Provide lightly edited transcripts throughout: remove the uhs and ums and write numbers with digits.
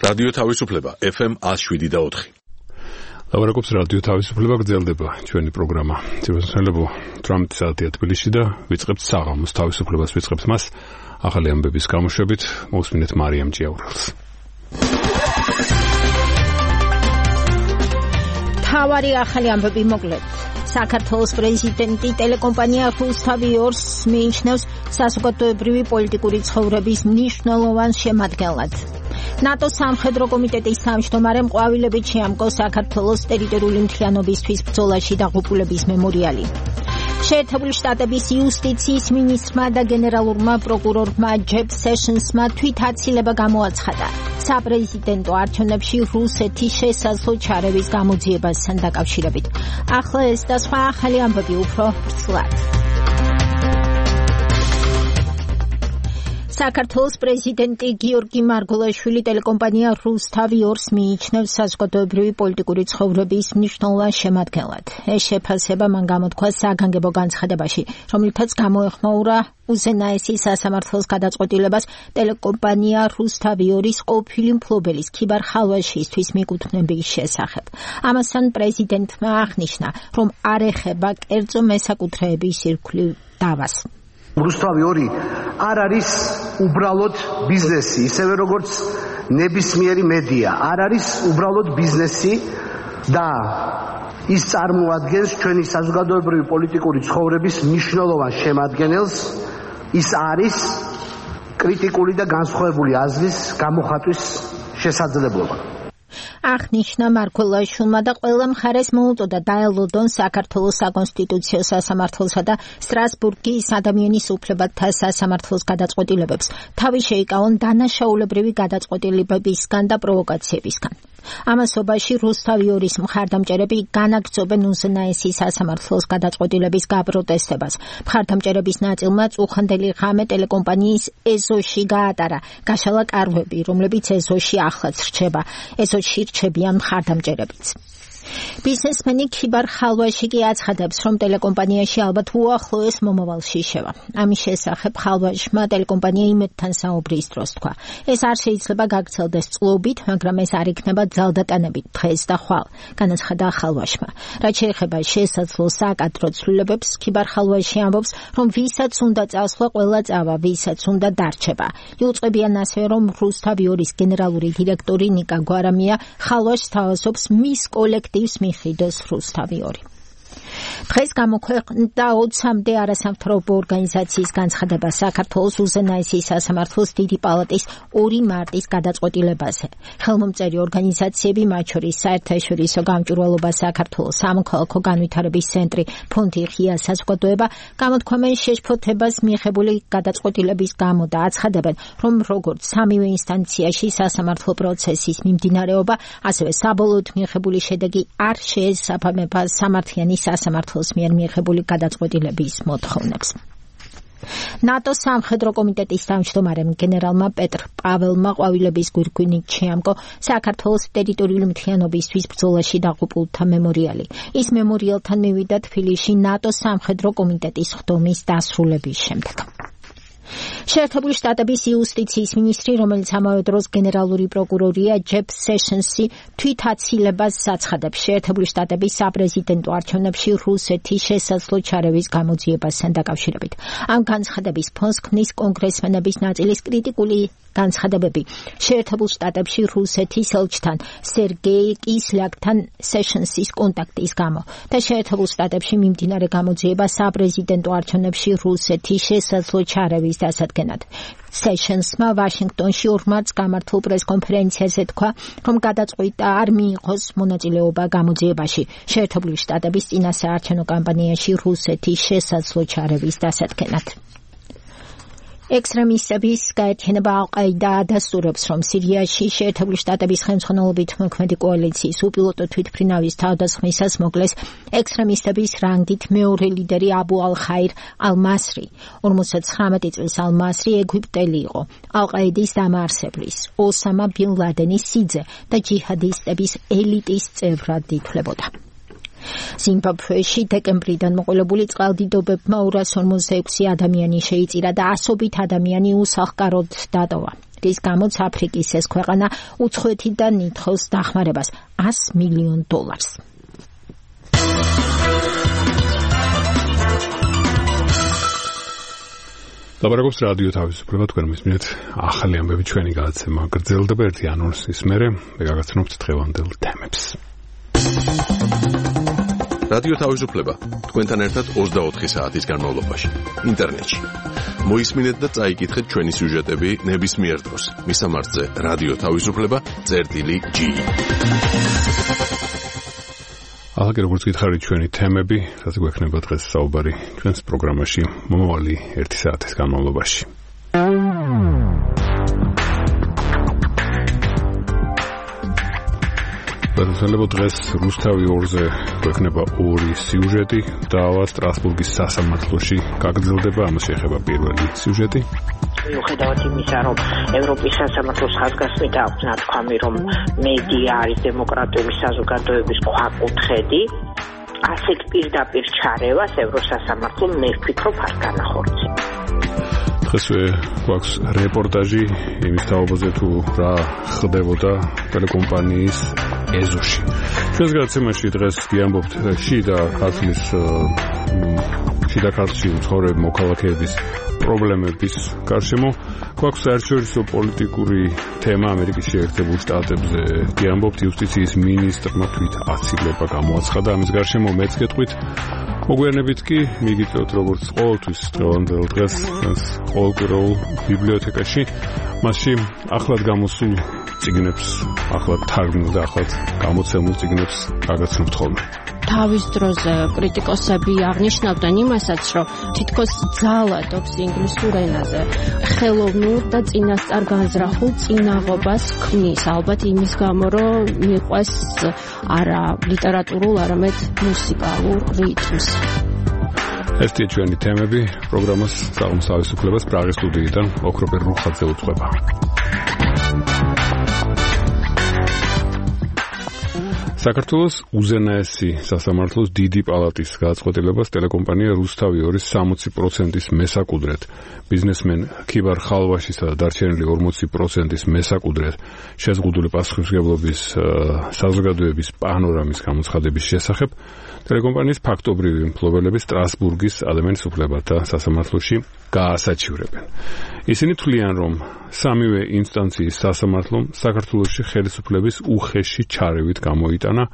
რადიო თავისუფლება FM 107.4. ლაპარაკობს რადიო თავისუფლება, გრძელდება ჩვენი პროგრამა. ძირითადად 18 საათია თბილისში და ვიწყებთ საღამოს თავისუფლებას ვიწყებთ მას ახალი ამბების გამოშვებით. მოусმინეთ მარიამ ჭიაურელს. თავარი ახალი ამბები მოკლედ. საქართველოს პრეზიდენტი ტელეკომპანია რუსთავიორს მიიჩნევს საზოგადოებრივი პოლიტიკური ცხოვრების მნიშვნელოვან შემადგენლად. ნატოს სამხედრო კომიტეტის თავმჯდომარემ ყვავილებით შეამკო საქართველოს ტერიტორიული მთლიანობისთვის ბრძოლაში დაღუპულების მემორიალი. შეერთებული შტატების იუსტიციის მინისტრმა და გენერალურმა პროკურორმა ჯეფ სეშნსმა თვითაცილება გამოაცხადა საპრეზიდენტო არჩევნებში რუსეთის შესაძლო ჩარევის გამოძიებასთან დაკავშირებით. ახლა ეს და სხვა ახალი ამბები უფრო ვრცლად. საქართველოს პრეზიდენტი გიორგი მარგველაშვილი ტელეკომპანია რუსთავიორს მიიჩნევს საზოგადოებრივი პოლიტიკური ცხოვრების მნიშვნელოვან შემადგენლად. ეს შეფასება მან გამოთქვა საგანგებო განცხადებაში, რომლითაც გამოეხმაურა უზენაესი სასამართლოს გადაწყვეტილებას ტელეკომპანია რუსთავიორის ყოფილი მფლობელის ქიბარ ხალვაშისთვის მიკუთვნების შესახებ. ამასთან პრეზიდენტმა აღნიშნა, რომ არ ეხება კერძო მესაკუთრეების ირგვლივ დავას. რუსთავიორი არ არის უბრალოდ ბიზნესი, ისევე როგორც ნებისმიერი მედია, არ არის უბრალოდ ბიზნესი და ის წარმოადგენს ჩვენი საზოგადოებრივი პოლიტიკური ცხოვრების მნიშვნელოვან შემადგენელს. ის არის კრიტიკული და განსხვავებული აზრის გამოხატვის შესაძლებლობა. აღნიშნა მარგველაშვილმა და ყველა მხარეს მოუწოდა დაელოდონ საქართველოს საკონსტიტუციო სასამართლოსა და სტრასბურგის ადამიანის უფლებათა სასამართლოს გადაწყვეტილებებს. თავი შეიკავონ დანაშაულებრივი გადაწყვეტილებებისგან და პროვოკაციებისგან. ამასობაში რუსთავიორის მხარდამჭერები განაგრძობენ უზენაესი სასამართლოს გადაწყვეტილების გაპროტესტებას. მხარდამჭერების ნაწილმა წუხანდელი ღამე ტელეკომპანიის ეზოში გაატარა გაშალა კარვები, რომლებიც ეზოში ახლაც რჩება. ეზოში რჩებიან მხარდამჭერებიც. ბიზნესმენი ქიბარ ხალვაში კი აცხადებს, რომ ტელეკომპანიაში ალბათ უახლოეს მომავალში შევა. ამის შესახებ ხალვაშმა ტელეკომპანია იმედთან საუბრის დროს თქვა. ეს არ შეიძლება გაგრძელდეს წლობით, მაგრამ ეს არ იქნება ძალდატანებით დღეს და ხვალ, განაცხადა ხალვაშმა. რაც შეეხება შესაძლო საკადრო ცვლილებებს, ქიბარ ხალვაში ამბობს, რომ ვისაც უნდა წასვლა, ყველა წავა, ვისაც უნდა დარჩება. იუწყებიან ასევე, რომ რუსთავიორის გენერალური დირექტორი ნიკა გვარამია ხალვაშს თავაზობს მის კოლექტივს მიხიდოს რუსთავიორი. დღეს გამოქვეყნდა 20-მდე არასამთავრობო ორგანიზაციის განცხადება საქართველოს უზენაესი სასამართლოს დიდი პალატის 2 მარტის გადაწყვეტილებაზე. ხელმომწერი ორგანიზაციები, მათ შორის საერთაშორისო გამჭვირვალობა საქართველოს სამოქალაქო განვითარების ცენტრი, ფონდი ღია საზოგადოება, გამოთქვამენ შეშფოთებას მიღებული გადაწყვეტილების გამო და აცხადებენ, რომ როგორც სამივე ინსტანციაში სასამართლო პროცესის მიმდინარეობა, ასევე საბოლოოდ მიღებული შედეგი არ შეესაბამება სამართლიანი სასამართლოს მიერ მიღებული გადაწყვეტილების მოთხოვნებს. ნატოს სამხედრო კომიტეტის თავმჯდომარემ გენერალმა პეტრ პაველმა ყვავილების გვირგვინით შეამკო საქართველოს ტერიტორიული მთლიანობისთვის ბრძოლაში დაღუპულთა მემორიალი. ის მემორიალთან მივიდა თბილისში ნატოს სამხედრო კომიტეტის ხდომის დასრულების შემდეგ. შეერთებული შტატების იუსტიციის მინისტრი, რომელიც ამავე დროს გენერალური პროკურორია ჯეფ სეშნსი, თვითაცილებას აცხადებს შეერთებული შტატების საპრეზიდენტო არჩევნებში რუსეთის შესაძლო ჩარევის გამოძიებასთან დაკავშირებით. ამ განცხადების ფონს ქმნის კონგრესმენების ნაწილის კრიტიკული განცხადებები შეერთებულ შტატებში რუსეთის ელჩთან სერგეი კისლიაკთან სეშნსის კონტაქტის გამო და შეერთებულ შტატებში მიმდინარე გამოძიება საპრეზიდენტო არჩევნებში რუსეთის შესაძლო ჩარევის დასადგენად. სეშნსმა ვაშინგტონში 2 მარტს გამართულ პრესკონფერენციაზე თქვა, რომ გადაწყვიტა არ მიიღოს მონაწილეობა გამოძიებაში შეერთებული შტატების წინასაარჩევნო კამპანიაში რუსეთის შესაძლო ჩარევის დასადგენად. ექსტრემისტების გაერთიანება ალ-ყაიდა ადასტურებს, რომ სირიაში შეერთებული შტატების ხელმძღვანელობით მოქმედი კოალიციის უპილოტო თვითმფრინავის თავდასხმისას მოკლეს ექსტრემისტების რანგით მეორე ლიდერი აბუ ალ-ხაირ ალ-მასრი. 59 წლის ალ-მასრი ეგვიპტელი იყო, ალ-ყაიდის დამაარსებლის, ოსამა ბინ ლადენის სიძე და ჯიჰადისტების ელიტის წევრად ითვლებოდა. ზიმბაბვეში დეკემბრიდან მოყოლებული წყალდიდობებმა 246 ადამიანი შეიწირა და ასობით ადამიანი უსახლკაროდ დატოვა. პროექტის გამოც აფრიკის ეს ქვეყანა უცხოეთიდან ითხოვს დახმარებას $100 მილიონ. ლაპარაკობს რადიო თავისუფლება, თქვენ მისმენთ ახალი ამბები ჩვენი გადაცემა გრძელდება 1 იანვრის მერე, მე გაგაცნობთ დღევანდელ თემებს. რადიო თავისუფლება თქვენთან ერთად 24 საათის განმავლობაში ინტერნეტში. მოისმინეთ და წაიკითხეთ ჩვენი სიუჟეტები ნებისმიერ დროს. მისამართზე რადიო თავისუფლება.gi. ახლა როგორც გითხარით ჩვენი თემები, რაც გვექნება დღეს საუბარი ჩვენს პროგრამაში მომავალი 1 საათის განმავლობაში. ბერნსელებო დღეს რუსთავი 2-ზე გვექნება 2 სიუჟეტი, დავა სტრასბურგის სასამართლოში გაგრძელდება, ამას შეეხება პირველი სიუჟეტი. მიუხედავად იმისა, რომ ევროპის სასამართლოს ხაზგასმით აქვს ნათქვამი, რომ მედია არის დემოკრატიული საზოგადოების ქვაკუთხედი, ასეთ პირდაპირ ჩარევას ევროსასამართლომ მე ვფიქრობ არ განახორციელა. დღესვე გვაქვს რეპორტაჟი იმის თაობაზე, თუ რა ხდებოდა ტელეკომპანიის ეზოში. ჩვენს გადაცემაში დღეს ვიამბობთ შიდა ქართლში მცხოვრები მოქალაქეების პრობლემების გარშემო. გვაქვს საერთაშორისო პოლიტიკური თემა ამერიკის შეერთებულ შტატებზე. ვიამბობთ იუსტიციის მინისტრმა თვით აცილება გამოაცხადა ამის გარშემო. მეც გეტყვით. მოგვიანებით კი მიგიწევთ როგორც ყოველთვის დღევანდელ დღეს ყოველკვირეულ ბიბლიოთეკაში, მასში ახლად გამოსულ წიგნებს, ახლად თარგმნილ და ახლად გამოცემულ წიგნებს გაგაცნობთ ხოლმე. თავის დროზე კრიტიკოსები აღნიშნავდნენ იმასაც, რომ თითქოს ძალადობს ინგლისურ ენაზე. ხელოვნურ და წინასწარ განზრახულ წინაღობას ქმნის, ალბათ იმის გამო, რომ მიყვეს არა ლიტერატურულ, არამედ მუსიკალურ რიტმს. ესეთი ჩვენი თემები პროგრამას საღამოს თავისუფლებას პრაღის სტუდიიდან ოქროპერ რუხაძე უძღვება. საქართველოს უზენაესი სასამართლოს დიდი პალატის გადაწყვეტილებას ტელეკომპანია რუსთავი 2-ის 60%-ის მესაკუდრეთ, ბიზნესმენ ქიბარ ხალვაშისა და დარჩენილი 40%-ის მესაკუდრეთ შეზღუდული პასუხისმგებლობის საზოგადოების პანორამის გამოცხადების შესახებ ტელეკომპანიის ფაქტობრივი მფლობელები სტრასბურგის ადამიანის უფლებათა სასამართლოში გაასაჩივრებენ. ისინი თვლიან, რომ სამივე ინსტანციის სასამართლომ საქართველოში ხელისუფლების უხეში ჩარევით გამოიტანა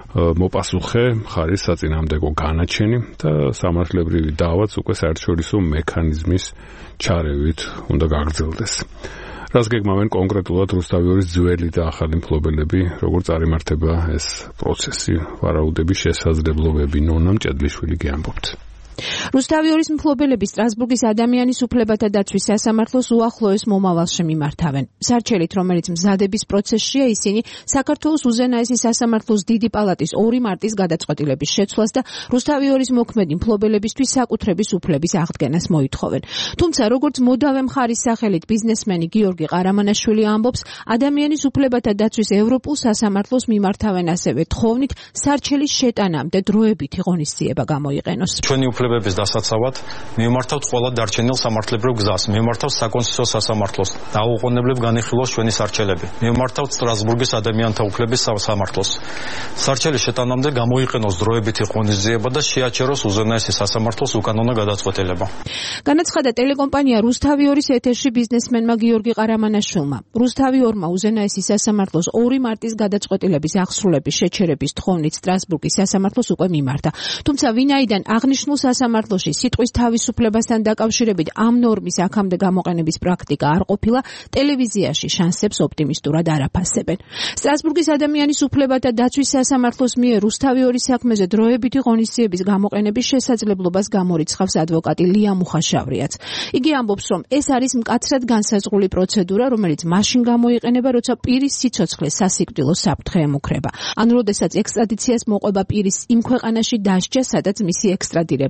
მოპასუხე მხარის საწინააღმდეგო განაჩენი და სამართლებრივი დავაც უკვე საერთაშორისო მექანიზმის ჩარევით უნდა გაგრძელდეს. რას გეგმავენ კონკრეტულად რუსთავი 2-ის ძველი და ახალი მფლობელები, როგორ წარიმართება ეს პროცესი, ვარაუდების შესაძლებლობები, ნონა მჭედლიშვილი გიამბობთ. რუსთავი 2-ის მფლობელები სტრასბურგის ადამიანის უფლებათა დაცვის სასამართლოს უახლოეს მომავალში მიმართავენ. სარჩელით, რომელიც მზადების პროცესშია, ისინი საქართველოს უზენაესი სასამართლოს დიდი პალატის 2 მარტის გადაწყვეტილების შეცვლას და რუსთავი 2-ის მოქმედი მფლობელებისთვის საკუთრების უფლების აღდგენას მოითხოვენ. თუმცა, როგორც მოდავე მხარის სახელით ბიზნესმენი გიორგი ყარამანაშვილი ამბობს, ადამიანის უფლებათა დაცვის ევროპულ სასამართლოს მიმართავენ ასევე თხოვნით სარჩელის შეტანამდე დროებითი ღონისძიება გამოიყენოს. ჩვენი უფლებების დასაცავად მივმართავთ ყველა დარჩენილ სამართლებრივ გზას, მივმართავთ საკონსტიტუციო სასამართლოს, დაუყოვნებლივ განიხილოს ჩვენი სარჩელები, მივმართავთ სტრასბურგის ადამიანთა უფლების სასამართლოს. სარჩელის შეტანამდე გამოიყენოს დროებითი ღონისძიება და შეაჩეროს უზენაესი სასამართლოს უკანონო გადაწყვეტილება. განაცხადა ტელეკომპანია რუსთავი 2-ის ეთერში ბიზნესმენმა გიორგი ყარამანაშვილმა. რუსთავი 2-მა უზენაესი სასამართლოს 2 მარტის გადაწყვეტილების აღსრულების შეჩერების თხოვნით სტრასბურგის სასამართლოს უკვე მიმართა. თუმცა ვინაიდან აღნიშნულ სასამართლოში სიტყვის თავისუფლებასთან დაკავშირებით ამ ნორმის აქამდე გამოყენების პრაქტიკა არ ყოფილა, ტელევიზიაში შანსებს ოპტიმისტურად არ აფასებენ. სტრასბურგის ადამიანის უფლებათა დაცვის სასამართლოს მიერ რუსთავი 2-ის საქმეზე დროებითი ღონისძიების გამოყენების შესაძლებლობას გამორიცხავს ადვოკატი ლია მუხაშავრიაც. იგი ამბობს, რომ ეს არის მკაცრად განსაზღვრული პროცედურა, რომელიც მაშინ გამოიყენება, როცა პირის სიცოცხლე სასიკვდილო საფრთხე ემუქრება. ან როდესაც ექსტრადიციას მოყვება პირის იმ ქვეყანაში დასჯა, სადაც მისი ექსტრადირება ხდება.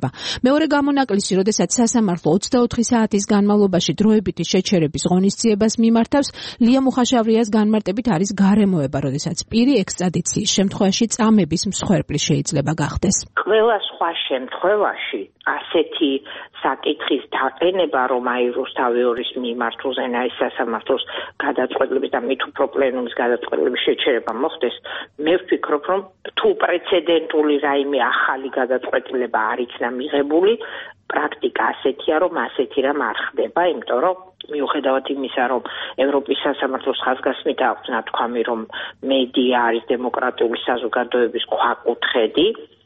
მეორე გამონაკლისი, როდესაც სასამართლო 24 საათის განმავლობაში დროებითი შეჩერების ღონისძიებას მიმართავს, ლია მუხაშავრიას განმარტებით არის გარემოება, როდესაც პირი ექსტრადიციის შემთხვევაში წამების მსხვერპლი შეიძლება გახდეს. ყველა სხვა შემთხვევაში ასეთი საკითხის დაყენება, რომ აი რუსთავიორის მიმართ უზენაეს სასამართლოს გადაწყვეტილების და მით უფრო პლენუმის გადაწყვეტილების შეჩერება მოხდეს, მე ვფიქრობ, რომ თუ პრეცედენტული რაიმე ახალი გადაწყვეტილება არ იქნა მიღებული, პრაქტიკა ასეთია, რომ ასეთი რამ არ ხდება, იმიტომ რომ მიუხედავად იმისა, რომ ევროპის სასამართლოს ხაზგასმით აქვს ნათქვამი, რომ მედია არის დემოკრატიული საზოგადოების ქვაკუთხედი,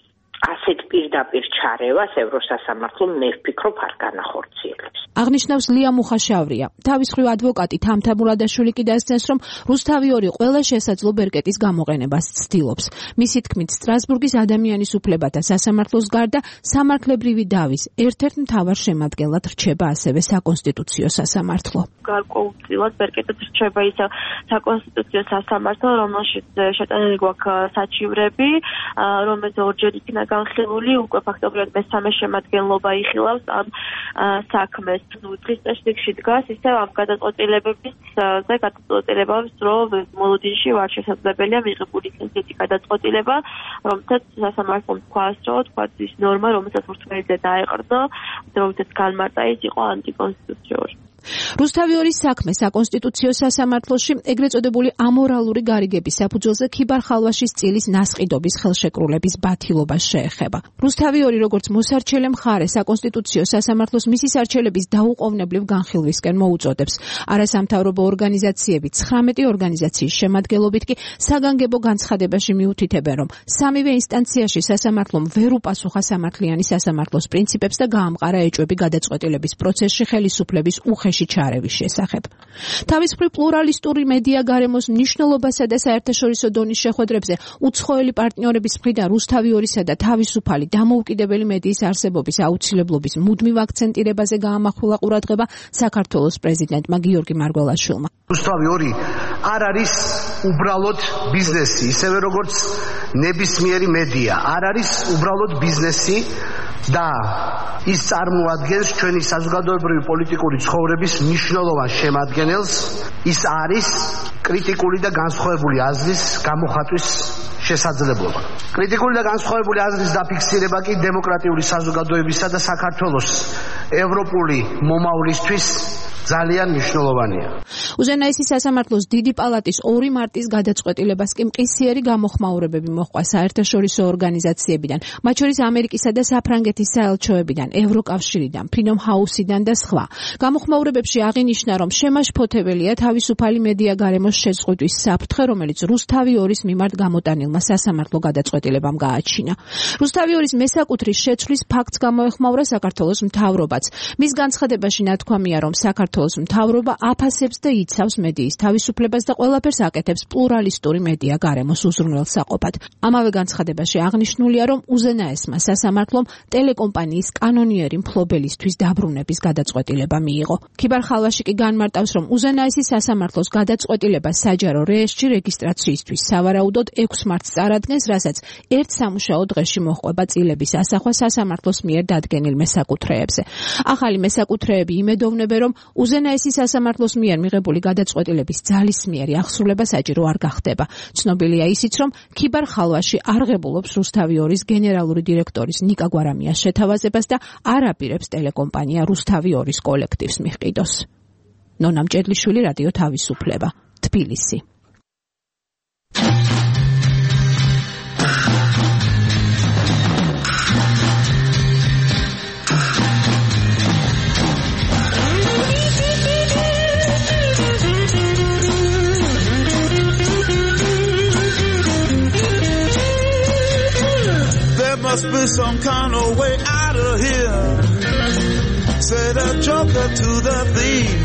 ასეთ პირდაპირ ჩარევას ევროსასამართლომ მე ვფიქრობ არ განახორციელებს. აღნიშნავს ლია მუხაშავრია. თავის მხრივ ადვოკატი თამთა მურადაშვილი კი დასცემს, რომ რუსთავიორი ყველა შესაძლო ბერკეტის გამოყენებას ცდილობს. მისი თქმით, სტრასბურგის ადამიანის უფლებათა სასამართლოს გარდა სამართლებრივი დავის ერთ-ერთ მთავარ შემადგენლად რჩება ასევე საკონსტიტუციო სასამართლო. გარკვეულწილად ბერკეტად რჩება ისევ საკონსტიტუციო სასამართლო, რომელშიც შეტანილი გვაქვს საჩივრები, რომელიც ორჯერ იქნა განხილული, უკვე ფაქტობრივად მესამე შემადგენლობა იხილავს ამ საქმეს. დღის წესრიგში დგას ისევ ამ გადაწყვეტილებების გადაწყვეტილებებს, რომ მოლოდინში ვარ შესაძლებელია მიღებული ისეთი გადაწყვეტილება, რომელსაც სასამართლომ თქვას, რომ ის ნორმა, რომელსაც ურთმეებზე დაეყრდნო, რომელსაც განმარტა, ის იყო ანტიკონსტიტუციური. რუსთავიორის საქმე საკონსტიტუციო სასამართლოში ეგრეთ წოდებული ამორალური გარიგების საფუძველზე ქიბარ-ხალვაშის წილის ნასყიდობის ხელშეკრულების ბათილობას შეეხება. რუსთავიორი როგორც მოსარჩელე მხარე საკონსტიტუციო სასამართლოს მისი სარჩელების დაუყოვნებლივ განხილვისკენ მოუწოდებს. არასამთავრობო ორგანიზაციები 19 ორგანიზაციის შემადგენლობით კი საგანგებო განცხადებაში მიუთითებენ, რომ სამივე ინსტანციაში სასამართლომ ვერ უპასუხა სამართლიანი სასამართლოს პრინციპებს და გაამყარა ეჭვები გადაწყვეტილების პროცესში ხელისუფლების უხეში ჩარევის შესახებ. თავის მხრივ პლურალისტური მედია გარემოს მნიშვნელობასა და საერთაშორისო დონის შეხვედრებზე უცხოელი პარტნიორების მხრიდან რუსთავიორისა და თავისუფალი დამოუკიდებელი მედიის არსებობის აუცილებლობის მუდმივ აქცენტირებაზე გაამახვილა ყურადღება საქართველოს პრეზიდენტმა გიორგი მარგველაშვილმა. რუსთავიორი არ არის უბრალოდ ბიზნესი, ისევე როგორც ნებისმიერი მედია არ არის უბრალოდ ბიზნესი და ის წარმოადგენს ჩვენი საზოგადოებრივი პოლიტიკური ცხოვრების მნიშვნელოვან შემადგენელს. ის არის კრიტიკული და განსხვავებული აზრის გამოხატვის შესაძლებლობა. კრიტიკული და განსხვავებული აზრის დაფიქსირება კი დემოკრატიული საზოგადოებისა და საქართველოს ევროპული მომავლისთვის ძალიან მნიშვნელოვანია. უზენაესი სასამართლოს დიდი პალატის 2 მარტის გადაწყვეტილებას კი მყისიერი გამოხმაურებები მოჰყვა საერთაშორისო ორგანიზაციებიდან, მათ შორის ამერიკისა და საფრანგეთის საელჩოებიდან, ევროკავშირიდან, ფრიდომ ჰაუსიდან და სხვა. გამოხმაურებებში აღინიშნა, რომ შემაშფოთებელია თავისუფალი მედია გარემოს შეზღუდვის საფრთხე, რომელიც რუსთავიორის მიმართ გამოტანილმა სასამართლო გადაწყვეტილებამ გააჩინა. რუსთავიორის მესაკუთრის შეცვლის ფაქტს გამოეხმაურა საქართველოს მთავრობაც. მის განცხადებაში ნათქვამია, რომ საქართველოს მთავრობა აფასებს და იცავს მედიის თავისუფლებას და ყველაფერს აკეთებს პლურალისტური მედია გარემოს უზრუნველსაყოფად. ამავე განცხადებაში აღნიშნულია, რომ უზენაესმა სასამართლომ ტელეკომპანიის კანონიერი მფლობელისთვის დაბრუნების გადაწყვეტილება მიიღო. ქიბარ-ხალვაში კი განმარტავს, რომ უზენაესი სასამართლოს გადაწყვეტილება საჯარო რეესტრში რეგისტრაციისთვის სავარაუდოდ 6 მარტს წარადგენს, რასაც ერთ სამუშაო დღეში მოჰყვება წილების ასახვა სასამართლოს მიერ დადგენილ მესაკუთრეებზე. ახალი მესაკუთრეები იმედოვნებენ, რომ უზენაესი სასამართლოს მიერ მიღებული გადაწყვეტილების ძალისმიერი აღსრულება საჭირო არ გახდება. ცნობილია ისიც, რომ ქიბარ-ხალვაში არღებულობს რუსთავიორის გენერალური დირექტორის ნიკა გვარამიას შეთავაზებას და არ აპირებს ტელეკომპანია რუსთავიორის კოლექტივს მიჰყიდოს. ნონა მჭედლიშვილი, რადიო თავისუფლება, თბილისი. Must be some kind of way out of here, said a joker to the thief.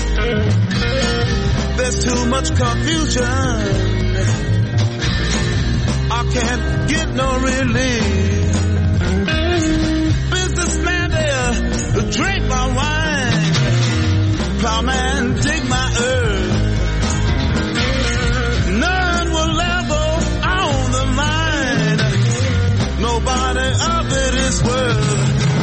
There's too much confusion, I can't get no relief. Businessman there, drink my wine. Plowman, dig my earth. None will ever own the mine. Nobody of it is worth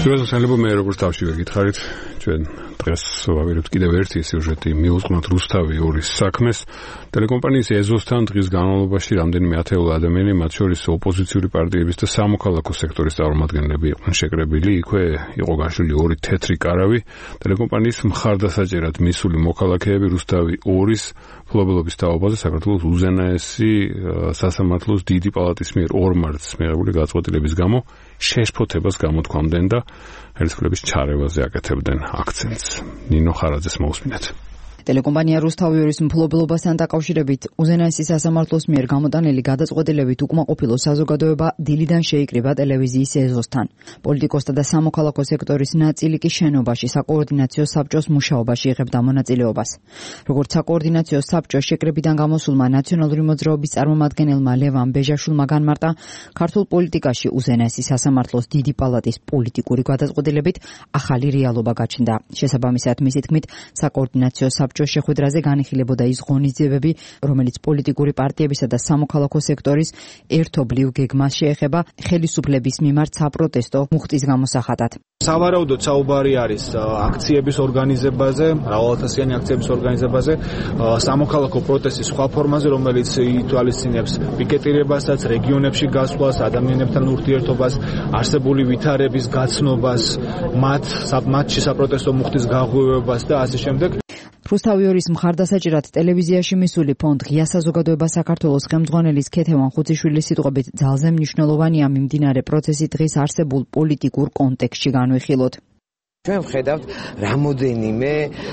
Შეიძლება მე როგორც თავში ვეკითხარით, ჩვენ დღეს ვავერებთ კიდევ ერთი სიუჟეტი მიუძღვნოთ რუსთავი 2-ის საქმეს. ტელეკომპანიის ეზოსთან დღის განმავლობაში რამდენიმე ათეული ადამიანი, მათ შორის ოპოზიციური პარტიების და სამოქალაქო სექტორის წარმომადგენლები იყვნენ შეკრებილი. იქვე იყო გაშლილი 2 თეთრი კარავი. ტელეკომპანიის მხარდასაჭერად მისული მოქალაქეები რუსთავი 2-ის ფლობელობის თაობაზე საქართველოს უზენაესი სასამართლოს დიდი პალატის მიერ 2 მარტს მიღებული გადაწყვეტილების გამო შეშფოთებას გამოთქვამდნენ და ხელისუფლების ჩარევაზე აკეთებდნენ აქცენტს. ნინო ხარაძეს მოусმინეთ. ტელეკომპანია რუსთავი 2-ის მფლობელობასთან დაკავშირებით უზენაესი სასამართლოს მიერ გამოტანილი გადაწყვეტილებით უკმაყოფილო საზოგადოება დილიდან შეიკრიბა ტელევიზიის ეზოსთან. პოლიტიკოსთა და სამოქალაქო სექტორის ნაწილი კი შენობაში საკოორდინაციო საბჭოს მუშაობაში იღებდა მონაწილეობას. როგორც საკოორდინაციო საბჭოს შეკრებიდან გამოსულმა ნაციონალური მოძრაობის წარმომადგენელმა ლევან ბეჟაშვილმა განმარტა, ქართულ პოლიტიკაში უზენაესი სასამართლოს დიდი პალატის პოლიტიკური გადაწყვეტილებით ახალი რეალობა გაჩნდა. შესაბამისად, მისი თქმით, საკოორდინაციო შეხვედრაზე განიხილებოდა ის ღონისძიებები, რომელიც პოლიტიკური პარტიებისა და სამოქალაქო სექტორის ერთობლივ გეგმას შეეხება ხელისუფლების მიმართ საპროტესტო მუხტის გამოსახატად. სავარაუდოდ საუბარი არის აქციების ორგანიზებაზე, მრავალათასიანი აქციების ორგანიზებაზე, სამოქალაქო პროტესტის სხვა ფორმაზე, რომელიც ითვალისწინებს პიკეტირებასაც, რეგიონებში გასვლას, ადამიანებთან ურთიერთობას, არსებული ვითარების გაცნობას, მათში საპროტესტო მუხტის გაღვივებას და ასე შემდეგ. რუსთავი 2-ის მხარდასაჭერად ტელევიზიაში მისული ფონდ ღია საზოგადოება საქართველოს ხელმძღვანელის ქეთევან ხუციშვილის სიტყვებით ძალზე მნიშვნელოვანია მიმდინარე პროცესი დღის არსებულ პოლიტიკურ კონტექსტში განვიხილოთ. ჩვენ ვხედავთ რამოდენიმე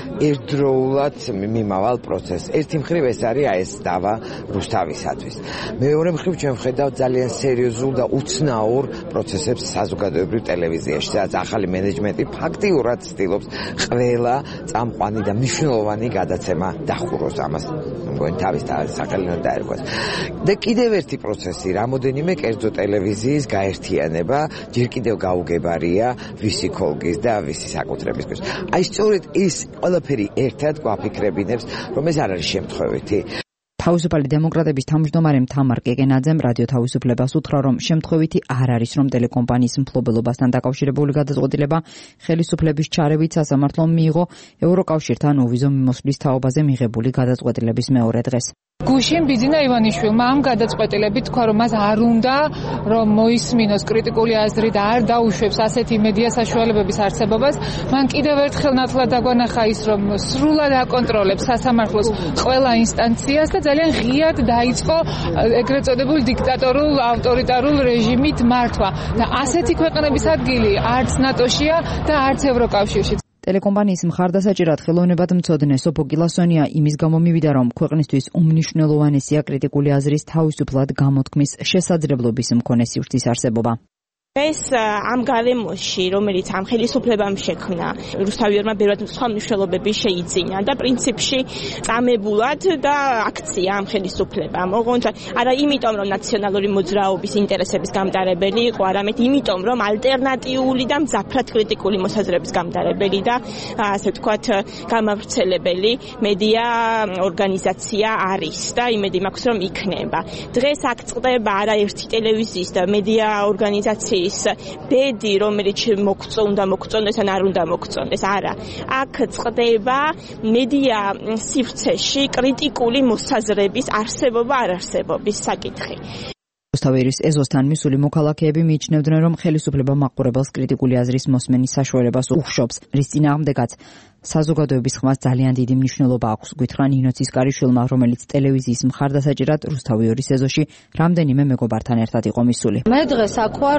ერთდროულად მიმავალ პროცესს. ერთი მხრივ ეს არის ეს დავა რუსთავისათვის. მეორე მხრივ ჩვენ ვხედავთ ძალიან სერიოზულ და უცნაურ პროცესებს საზოგადოებრივ ტელევიზიაში, სადაც ახალი მენეჯმენტი ფაქტიურად ცდილობს ყველა წამყვანი და მნიშვნელოვანი გადაცემა დახუროს ამას. მგონი თავის სახელინო დაერქვას. და კიდევ ერთი პროცესი, რამოდენიმე კერძო ტელევიზიის გაერთიანება, ჯერ კიდევ გაუგებარია ვისი ქოლგის და ვისი საკუთრებისთვის. აი სწორედ ის ყველაფერი ერთად გვაფიქრებინებს, რომ ეს არ არის შემთხვევითი. თავისუფალი დემოკრატების თავმჯდომარემ თამარ კეკენაძემ რადიო თავისუფლებას უთხრა, რომ შემთხვევითი არ არის, რომ ტელეკომპანიის მფლობელობასთან დაკავშირებული გადაწყვეტილება ხელისუფლების ჩარევით სასამართლომ მიიღო ევროკავშირთან უვიზო მიმოსვლის თაობაზე მიღებული გადაწყვეტილების მეორე დღეს. გუშინ ბიძინა ივანიშვილმა ამ გადაწყვეტილებით თქვა, რომ მას არ უნდა რომ მოისმინოს კრიტიკული აზრი და არ დაუშვებს ასეთი მედია საშუალებების არსებობას. მან კიდევ ერთხელ ნათლად დაგვანახა ის, რომ სრულად აკონტროლებს სასამართლოს ყველა ინსტანციას და ძალიან ღიად დაიწყო ეგრეთ წოდებულ დიქტატორულ ავტორიტარულ რეჟიმით მართვა. და ასეთი ქვეყნების ადგილი არც ნატოშია და არც ევროკავშირში. ტელეკომპანიის მხარდასაჭერად ხელოვნებად მცოდნე სოფო კილასონია იმის გამო მივიდა, რომ ქვეყნისთვის უმნიშვნელოვანესია კრიტიკული აზრის თავისუფლად გამოთქმის შესაძლებლობის მქონე სივრცის არსებობა. ეს ამ გარემოში, რომელიც ამ ხელისუფლებამ შექმნა, რუსთავი 2-მა ბევრად სხვა მნიშვნელობები შეიძინა და პრინციპში წამებულად და აქცია ამ ხელისუფლებამ. ოღონდ არა იმიტომ, რომ ნაციონალური მოძრაობის ინტერესების გამტარებელი იყო, არამედ იმიტომ, რომ ალტერნატიული და მძაფრად კრიტიკული მოსაზრების გამტარებელი და ასე ვთქვათ, გამავრცელებელი მედია ორგანიზაცია არის და იმედი მაქვს, რომ იქნება. დღეს აქ წყდება არაერთი ტელევიზიის და მედია ორგანიზაციის ბედი, რომელიც უნდა მოგწონდეს ან არ უნდა მოგწონდეს. არა. აქ წყდება მედია სივრცეში კრიტიკული მოსაზრების არსებობა არ არსებობის საკითხი. რუსთავი 2-ის ეზოსთან მისული მოქალაქეები მიიჩნევდნენ, რომ ხელისუფლება მაყურებელს კრიტიკული აზრის მოსმენის საშუალებას უხშობს. რის წინააღმდეგაც საზოგადოების ხმას ძალიან დიდი მნიშვნელობა აქვს, გითხრა ნინო ცისკარიშვილმა, რომელიც ტელევიზიის მხარდასაჭერად რუსთავი 2-ის ეზოში რამდენიმე მეგობართან ერთად იყო მისული. მე დღეს აქ ვარ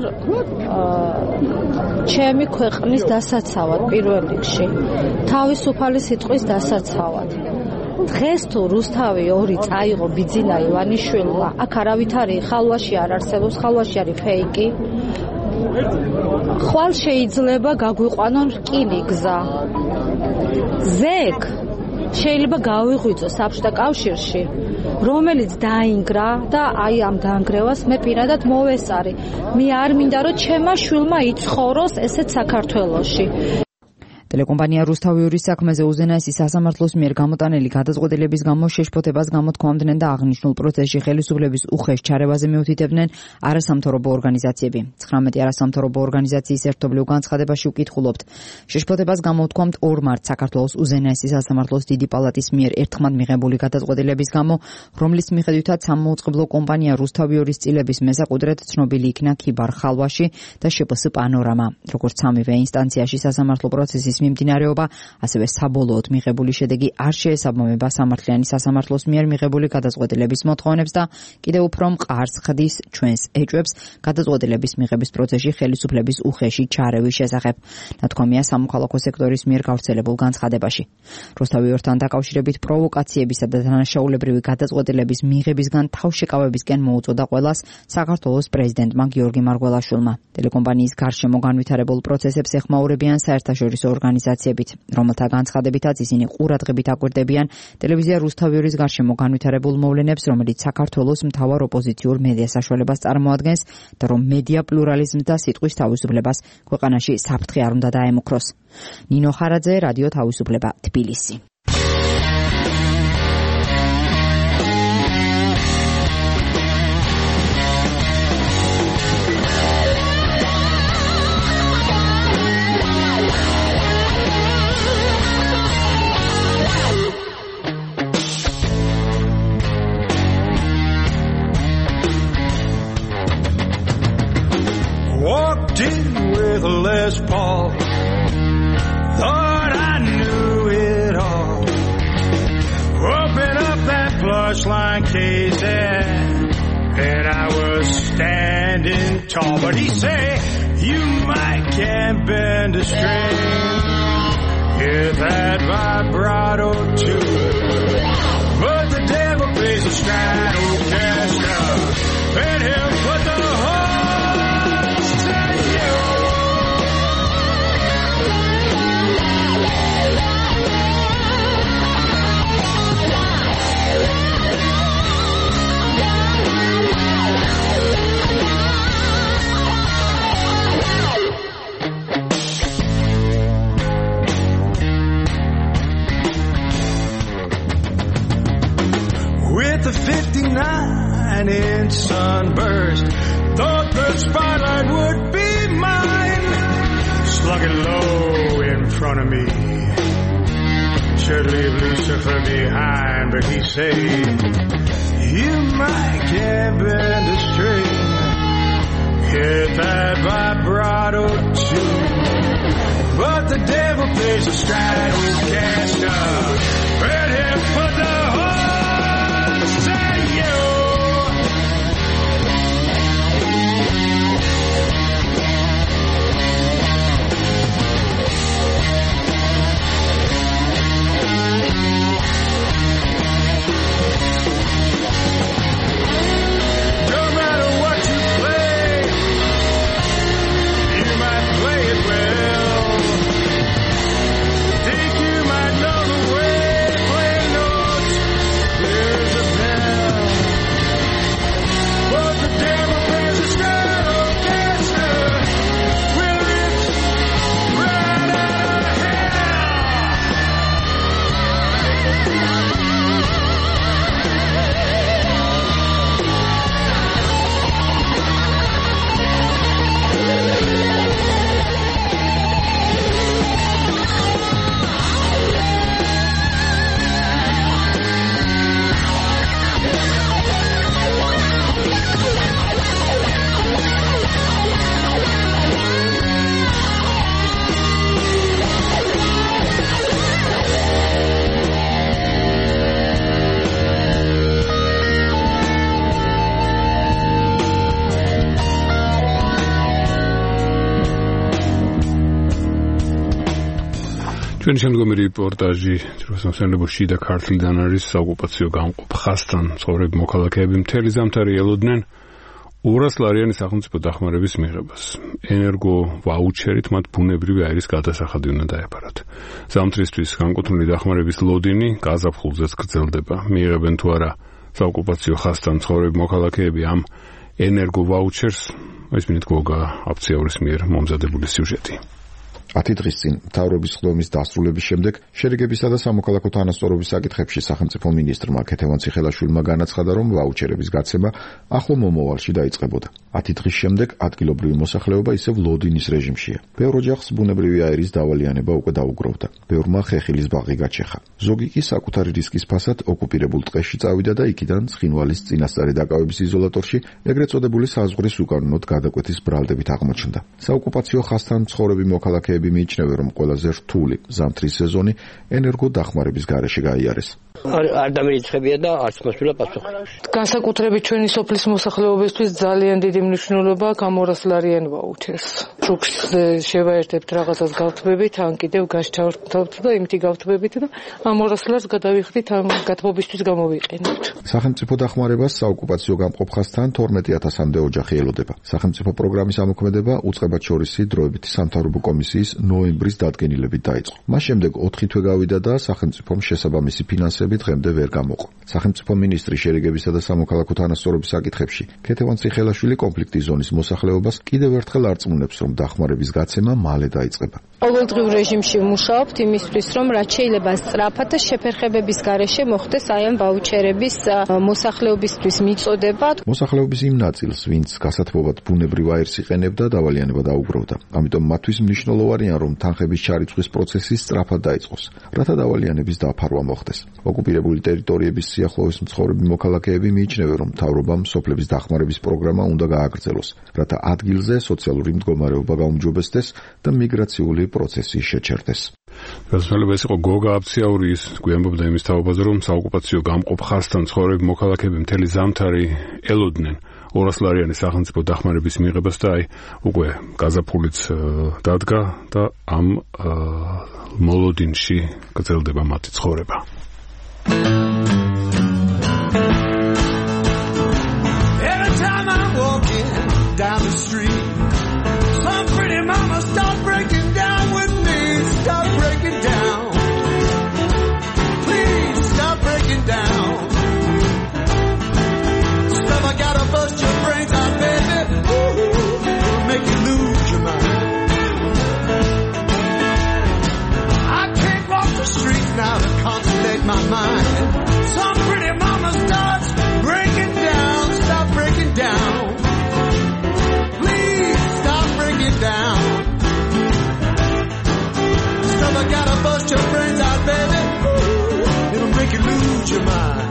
ჩემი ქვეყნის დასაცავად პირველ რიგში. თავისუფალი სიტყვის დასაცავად. დღეს თუ რუსთავი 2 წაიღო ბიძინა ივანიშვილმა, აქ არავითარი ხალვაში არ არსებობს, ხალვაში არის ფეიკი. ხვალ შეიძლება გაგვიყვანონ რკინი გზა. ზეგ შეიძლება გავიღვიძო საბჭოთა კავშირში, რომელიც დაინგრა და აი ამ დაანგრევას მე პირადად მოვესწარი. მე არ მინდა რომ ჩემმა შვილმა იცხოვროს ესეთ საქართველოში. ტელეკომპანია რუსთავიურის საქმეზე უზენაესი სასამართლოს მიერ გამოტანილი გადაწყვეტილების გამო შეშფოთებას გამოთქვამდნენ და აღნიშნულ პროცესში ხელისუფლების უხეშ ჩარევაზე მიუთითებდნენ არასამთავრობო ორგანიზაციები. 19 არასამთავრობო ორგანიზაციის ერთობლივ განცხადებაში უკითხულობთ. შეშფოთებას გამოთქვამთ 2 მარტს საქართველოს უზენაესი სასამართლოს დიდი პალატის მიერ ერთხმად მიღებული გადაწყვეტილების გამო, რომლის მიხედვითაც სამმაუწყებლო კომპანია რუსთავიურის წილების მესაკუთრედ ცნობილი იქნა ქიბარ ხალვაში და შპს პანორამა. როგორც სამივე ინსტანციაში სასამართლო პროცესის მიმდინარეობა, ასევე საბოლოოდ მიღებული შედეგი არ შეესაბამება სამართლიანი სასამართლოს მიერ მიღებული გადაწყვეტილების მოთხოვნებს და კიდევ უფრო მყარს ხდის ჩვენს ეჭვებს გადაწყვეტილების მიღების პროცესში ხელისუფლების უხეში ჩარევის შესახებ. ნათქვამია სამოქალაქო სექტორის მიერ გავრცელებულ განცხადებაში. რუსთავიორთან დაკავშირებით პროვოკაციებისა და დანაშაულებრივი გადაწყვეტილების მიღებისგან თავშეკავებისკენ მოუწოდა ყველას საქართველოს პრეზიდენტმა გიორგი მარგველაშვილმა. ტელეკომპანიის გარშემო განვითარებულ პროცესებს ეხმაურებიან საერთაშორისო ორგანიზაციებით, რომელთა განცხადებითაც ისინი ყურადღებით აკვირდებიან ტელევიზია რუსთავიურის გარშემო განვითარებულ მოვლენებს, რომელიც საქართველოს მთავარ ოპოზიციურ მედია საშუალებას წარმოადგენს და რომ მედია პლურალიზმს და სიტყვის თავისუფლებას ქვეყანაში საფრთხე არ უნდა დაემუქროს. ნინო ხარაძე, რადიო თავისუფლება, თბილისი. Walked in with a Les Paul, thought I knew it all. Open up that plush line case and I was standing tall. But he said, you might can't bend a string, hit that vibrato too. But the devil plays a Stratocaster, and he'll put the with the 59-inch sunburst, thought the spotlight would be mine. Slung it low in front of me, should leave Lucifer behind, but he said, you might can't bend a string, hit that vibrato too. But the devil plays a Stratocaster, let him put the horse to you. No matter what you play, you might play it well. Think you might know the way, play notes, there's a bell. But the devil plays a Stratocaster, will rip right out of ჩვენი შემდგომი რეპორტაჟი რუსთავის შიდა ქართლიდან არის საოკუპაციო გამყოფ ხასთან ცხოვრები მოქალაქეები მთელი ზამთარი ელოდნენ 200 ლარიანი სახელმწიფო დახმარების მიღებას. ენერგო ვაუჩერით მათ ბუნებრივი აირის გადასახადი უნდა დაეპარათ. ზამთრისთვის განკუთვნილი დახმარების ლოდინი გაზაფხულზეც გრძელდება. მიიღებენ თუ არა საოკუპაციო ხასთან ცხოვრები მოქალაქეები ამ ენერგო ვაუჩერს, ეს მინით გოგა აფციაურის მიერ მომზადებული სიუჟეტი. 10 დღის წინ მთავრობის ხდომის დასრულების შემდეგ შერიგებისა და სამოქალაქო თანასწორობის საკითხებში სახელმწიფო მინისტრმა ქეთევან ციხელაშვილმა განაცხადა, რომ ვაუჩერების გაცემა ახლო მომავალში დაიწყებოდა. 10 დღის შემდეგ ადგილობრივი მოსახლეობა ისევ ლოდინის რეჟიმშია. ბევრ ოჯახს ბუნებრივი აირის დავალიანება უკვე დაუგროვდა. ბევრმა ხეხილის ბაღი გაჩეხა. ზოგი კი საკუთარი რისკის ფასად ოკუპირებულ ტყეში წავიდა და იქიდან ცხინვალის წინასწარი დაკავების იზოლატორში ეგრეთ წოდებული საზღვრის უკანონოდ გადაკვეთის ბრალდებით აღმოჩნდა. საოკუპაციო ხაზთან მცხოვრები მოქალაქეები მიიჩნევენ, რომ ყველაზე რთული ზამთრის სეზონი ენერგო დახმარების გარეშე გაიარეს. არ დამირიცხებია და არც მოსულა პასუხი. განსაკუთრებით ჩვენი სოფლის მოსახლეობისთვის ძალიან დიდი მნიშვნელობა აქვს ამ 200 ლარიან ვაუჩერს. შუქს შევაერთებთ რაღაცას გავთბებით, ან კიდევ გასჩავთ და იმითი გავთბებით და ამ 200 ლარს გადავიხდით ამ გათბობისთვის გამოვიყენებთ. სახელმწიფო დახმარებას საოკუპაციო გამყოფ ხაზთან 12000-მდე ოჯახი ელოდება. სახელმწიფო პროგრამის ამოქმედება უწყებად შორისი დროებითი სამთავრობო კომისიის ნოემბრის დადგენილებით დაიწყო. მას შემდეგ 4 თვე გავიდა და სახელმწიფომ შესაბამისი ფინანსები დღემდე ვერ გამოყო. სახელმწიფო მინისტრი შერიგებისა და სამოქალაქო თანასწორობის საკითხებში ქეთევან ციხელაშვილი კონფლიქტის ზონის მოსახლეობას კიდევ ერთხელ არწმუნებს, რომ დახმარების გაცემა მალე დაიწყება. ყოველდღიურ რეჟიმში ვმუშაობთ იმისთვის, რომ რაც შეიძლება სწრაფად და შეფერხებების გარეშე მოხდეს აი ამ ვაუჩერების მოსახლეობისთვის მიწოდება. მოსახლეობის იმ ნაწილს, ვინც გასათბობად ბუნებრივ აირს იყენებდა, დავალიანება დაუგროვდა. ამიტომ მათთვის მნიშვნელოვანია, რომ თანხების ჩარიცხვის პროცესი სწრაფად დაიწყოს, რათა დავალიანების დაფარვა მოხდეს. ოკუპირებული ტერიტორიების სიახლოვეს მცხოვრები მოქალაქეები მიიჩნევენ, რომ მთავრობამ სოფლების დახმარების პროგრამა უნდა გააგრძელოს, რათა ადგილზე სოციალური მდგომარეობა გაუმჯობესდეს და მიგრაციული პროცესი შეჩერდეს. გასაგებია ეს იყო გოგა აფციაურის გვიანბობდა იმის თაობაზე, რომ საოკუპაციო გამყოფ ხაზთან მცხოვრები მოქალაქეები მთელი ზამთარი ელოდნენ 200 ლარიანი სახელმწიფო დახმარების მიღებას და აი უკვე გაზაფხულიც დადგა და ამ მოლოდინში გრძელდება მათი ცხოვრება. Every time I'm walking down the street, some pretty mama start breaking down with me. Stop breaking down. Please stop breaking down. Stuff I gotta bust your brains out, baby. Ooh, make you lose your mind. I can't walk the streets now to consolidate my mind. Some pretty mama starts breaking down. Stop breaking down. Please stop breaking down. Stuff I gotta bust your brains out, baby. Ooh, it'll make you lose your mind.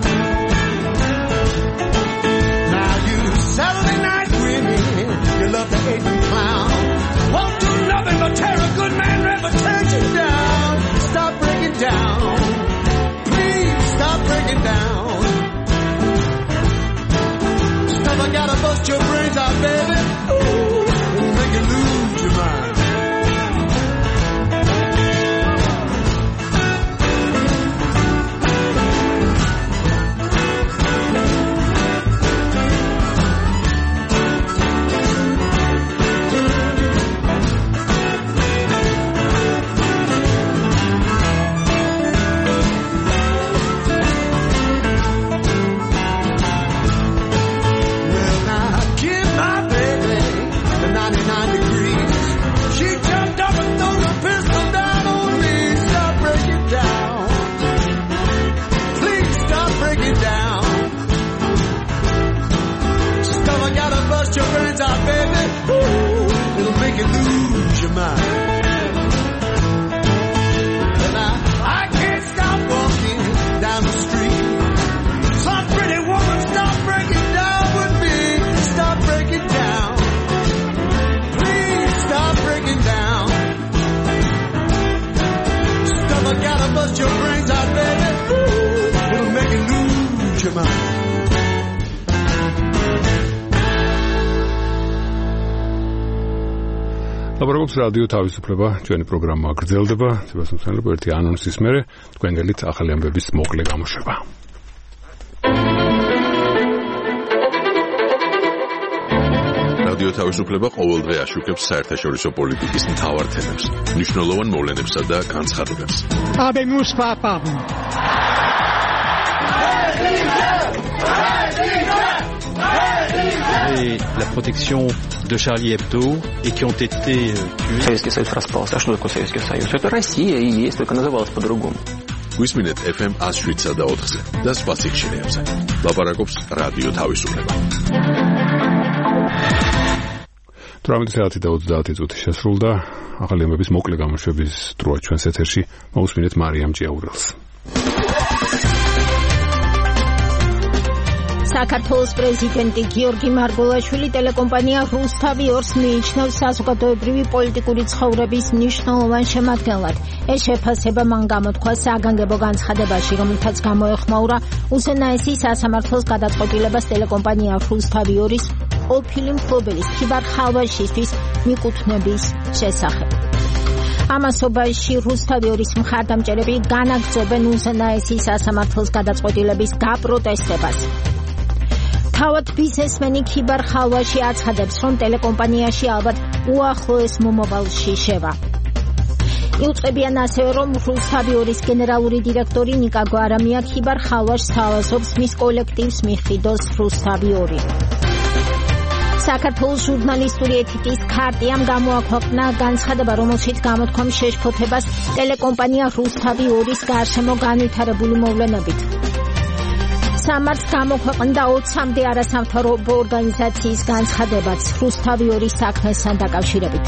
Now you Saturday night women, you love to hate and clown. Won't do nothing but tear a good man reputation down. Stop breaking down. Please stop breaking down. Stuff I gotta bust your brains out, baby. Ooh, it'll make you lose your mind. Your brains out, baby. Ooh, it'll make you lose your mind. And I can't stop walking down the street. Some pretty woman stop breaking down with me. Stop breaking down. Please stop breaking down. Stuff I gotta bust your brains out, baby. Ooh, it'll make you lose your mind. ლაპარაკობს რადიო თავისუფლება, ჩვენი პროგრამა გრძელდება, ცებასმცემლები ერთი ანონსის მერე, თქვენ გელით ახალი ამბების მოკლე გამოშვება. რადიო თავისუფლება ყოველდღე აშუქებს საერთაშორისო პოლიტიკის მთავარ თემებს, მნიშვნელოვან მოვლენებსა და განცხადებებს. Habemus papam. assuré la protection de Charlie Hebdo et qui ont été tués. Советский Союз распался. А что такое Советский Союз? Это Россия и есть, только называлась по-другому. გვისმინეთ FM 107.4-ზე და სხვა სიგნალებზე. ლაპარაკობს რადიო თავისუფლება. 18 საათი და 30 წუთი შესრულდა. ახალი ამბების მოკლე გამოშვების დროა ჩვენს ეთერში. მოусმინეთ მარიამ ჭიაურელს. საქართველოს პრეზიდენტი გიორგი მარგველაშვილი ტელეკომპანია რუსთავი 2-ს მიიჩნევს საზოგადოებრივი პოლიტიკური ცხოვრების მნიშვნელოვან შემადგენლად. ეს შეფასება მან გამოთქვა საგანგებო განცხადებაში, რომელთაც გამოეხმაურა უზენაესი სასამართლოს გადაწყვეტილებას ტელეკომპანია რუსთავი 2-ის ყოფილი მფლობელის ქიბარ ხალვაშისთვის მიკუთვნების შესახებ. ამასობაში რუსთავი 2-ის მხარდამჭერები განაგრძობენ უზენაესი სასამართლოს გადაწყვეტილების გაპროტესტებას. თავად ბიზნესმენი ქიბარ ხალვაში აცხადებს, რომ ტელეკომპანიაში ალბათ უახლოეს მომავალში შევა. იუწყებიან ასევე, რომ რუსთავი 2-ის გენერალური დირექტორი ნიკა გვარამია ქიბარ ხალვაშს თავაზობს მის კოლექტივს მიხიდოს რუსთავი 2. საქართველოს ჟურნალისტური ეთიკის ქარტიამ გამოაქვეყნა განცხადება, რომელშიც გამოთქვამს შეშფოთებას ტელეკომპანია რუსთავი 2-ის გარშემო განვითარებული მოვლენებით. სამართს გამოქვეყნდა 20-მდე არასამთავრობო ორგანიზაციის განცხადებაც რუსთავი 2-ის საქმესთან დაკავშირებით.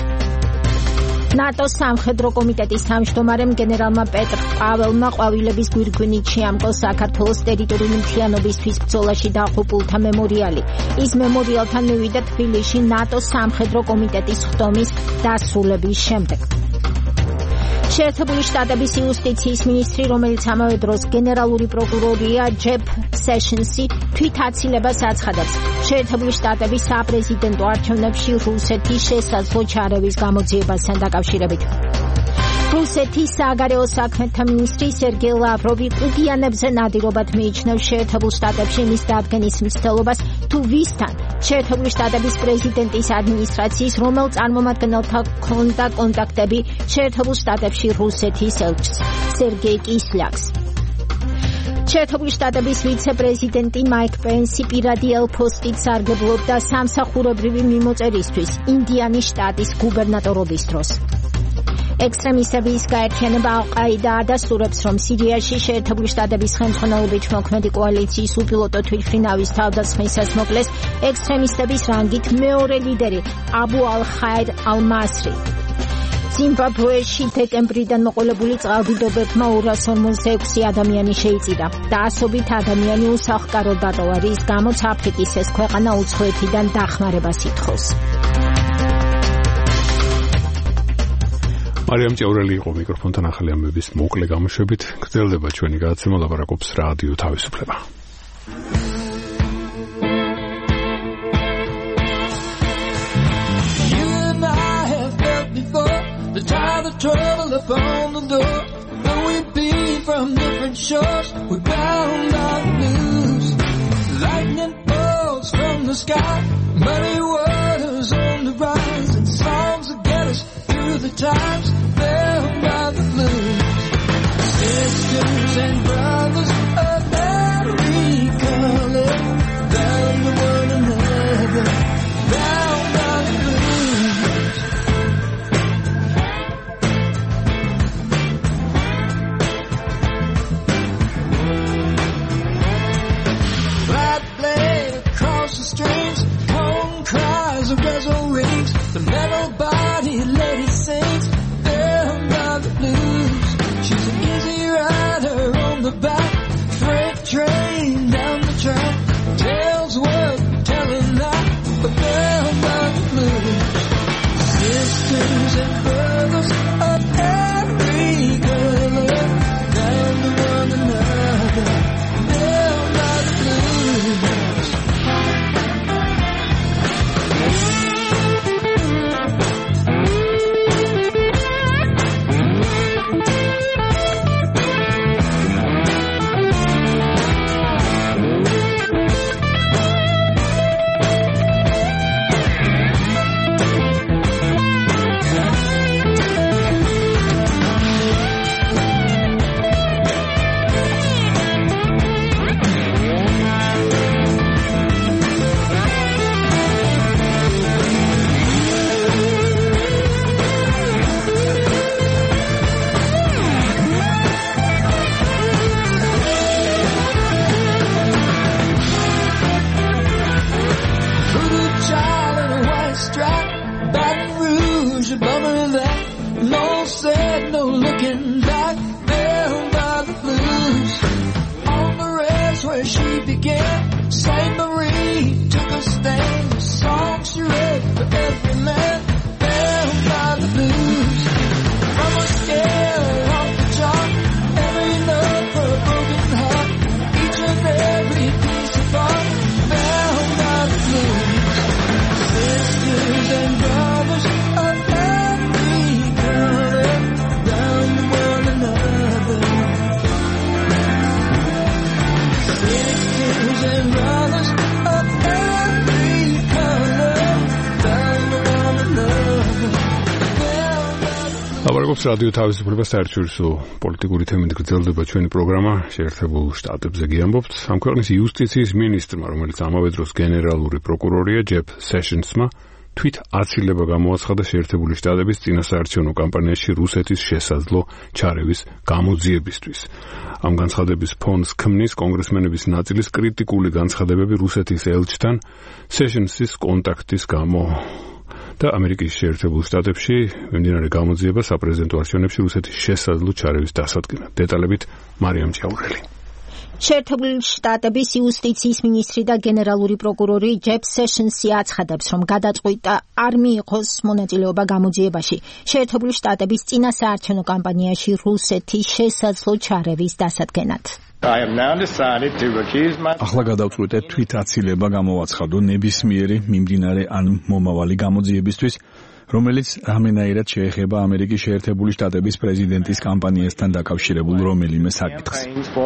ნატოს სამხედრო კომიტეტის თავმჯდომარემ გენერალმა პეტრ პაველმა ყვავილების გვირგვინით შეამკო საქართველოს ტერიტორიული მთლიანობისთვის ბრძოლაში დაღუპულთა მემორიალი. ის მემორიალთან მივიდა თბილისში ნატოს სამხედრო კომიტეტის ხდომის დასრულების შემდეგ. შეერთებული შტატების იუსტიციის მინისტრი, რომელიც ამავე დროს გენერალური პროკურორია, ჯეფ სეშენსი თვით აცილებას აცხადებს შეერთებული შტატების საპრეზიდენტო არჩევნებში რუსეთის შესაძლო ჩარევის გამოძიებასთან დაკავშირებით. რუსეთის საგარეო საქმეთა მინისტრი სერგეი ლავროვი უგიანებზე ნადირობად მიიჩნევს შეერთებულ შტატებში მის დადგენის მცდელობას თუ ვისთან შეერთებული შტატების პრეზიდენტის ადმინისტრაციის რომელ წარმომადგენელთან ჰქონდა კონტაქტები შეერთებულ შტატებში რუსეთის ელჩს სერგეი კისლიაკს. შეერთებული შტატების ვიცე-პრეზიდენტი მაიკ პენსი პირადი ელფოსტით სარგებლობდა სამსახურებრივი მიმოწერისთვის ინდიანის შტატის გუბერნატორობის დროს. ექსტრემისტების გაერთიანება ალ-ყაიდა ადასტურებს, რომ სირიაში შეერთებული შტატების ხელმძღვანელობით მოქმედი კოალიციის უპილოტო თვითმფრინავის თავდასხმისას მოკლეს ექსტრემისტების რანგით მეორე ლიდერი აბუ ალ-ხაირ ალ-მასრი. ზიმბაბვეში დეკემბრიდან მოყოლებული წყალდიდობებმა 246 ადამიანი შეიწირა და ასობით ადამიანი უსახლკაროდ დატოვა, რის გამოც აფრიკის ეს ქვეყანა უცხოეთიდან დახმარებას ითხოვს. მარიამ ჭიაურელი იყო მიკროფონთან ახალი ამბების მოკლე გამოშვებით. გრძელდება ჩვენი გადაცემა, ლაპარაკობს რადიო თავისუფლება. The tide of trouble upon the door. Though we've been from different shores, we're bound by the blues. Lightning bolts from the sky, muddy waters on the rise, and songs that get us through the times, bound by the blues. Sisters and brothers of every color, bound to one another, bound by the blues. Strings, cold cries of rezo rings, the metal-bodied lady sings, bound by the blues. She's an easy rider on the back, freight train down the track, tales worth telling that, but bound by the blues. Sisters and brothers of every color, bound to one another, bound by the blues. racetrack, Baton Rouge, a bummer that no said, no looking back, bound by the blues. On the race where she began, Saint Marie took a stand, a song she read for every man, bound by the blues. From a scale off the chart, every note for a broken heart, each and every piece of art, bound by the blues. Sisters and brothers of every color, bound to one another. Sisters and brothers of every color, bound to one another. ლაპარაკობს რადიო თავისუფლება საერთაშორისო პოლიტიკური თემით გრძელდება ჩვენი პროგრამა შეერთებულ შტატებზე გიამბობთ ამ ქვეყნის იუსტიციის მინისტრმა რომელიც ამავე დროს გენერალური პროკურორია ჯეფ სეშენსმა თვით აცილება გამოაცხადა შეერთებული შტატების წინასაარჩევნო კამპანიაში რუსეთის შესაძლო ჩარევის გამოძიებისთვის ამ განცხადების ფონს ქმნის კონგრესმენების ნაწილის კრიტიკული განცხადებები რუსეთის ელჩთან სეშენსის კონტაქტის გამო და ამერიკის შეერთებულ შტატებში მიმდინარე გამოძიება საპრეზიდენტო არჩევნებში რუსეთის შესაძლო ჩარევის დასადგენად. დეტალებით მარიამ ჭაურელი. შეერთებული შტატების იუსტიციის მინისტრი და გენერალური პროკურორი ჯეფ სეშენსი აცხადებს, რომ გადაწყვიტა არ მიიღოს მონაწილეობა გამოძიებაში შეერთებული შტატების წინასაარჩევნო კამპანიაში რუსეთის შესაძლო ჩარევის დასადგენად. ახლა გადავწყვიტე თვით აცილება გამოვაცხადო ნებისმიერი მიმდინარე ან მომავალი გამოძიებისთვის, რომელიც რამენაირად შეეხება ამერიკის შეერთებული შტატების პრეზიდენტის კამპანიასთან დაკავშირებულ რომელიმე საკითხს.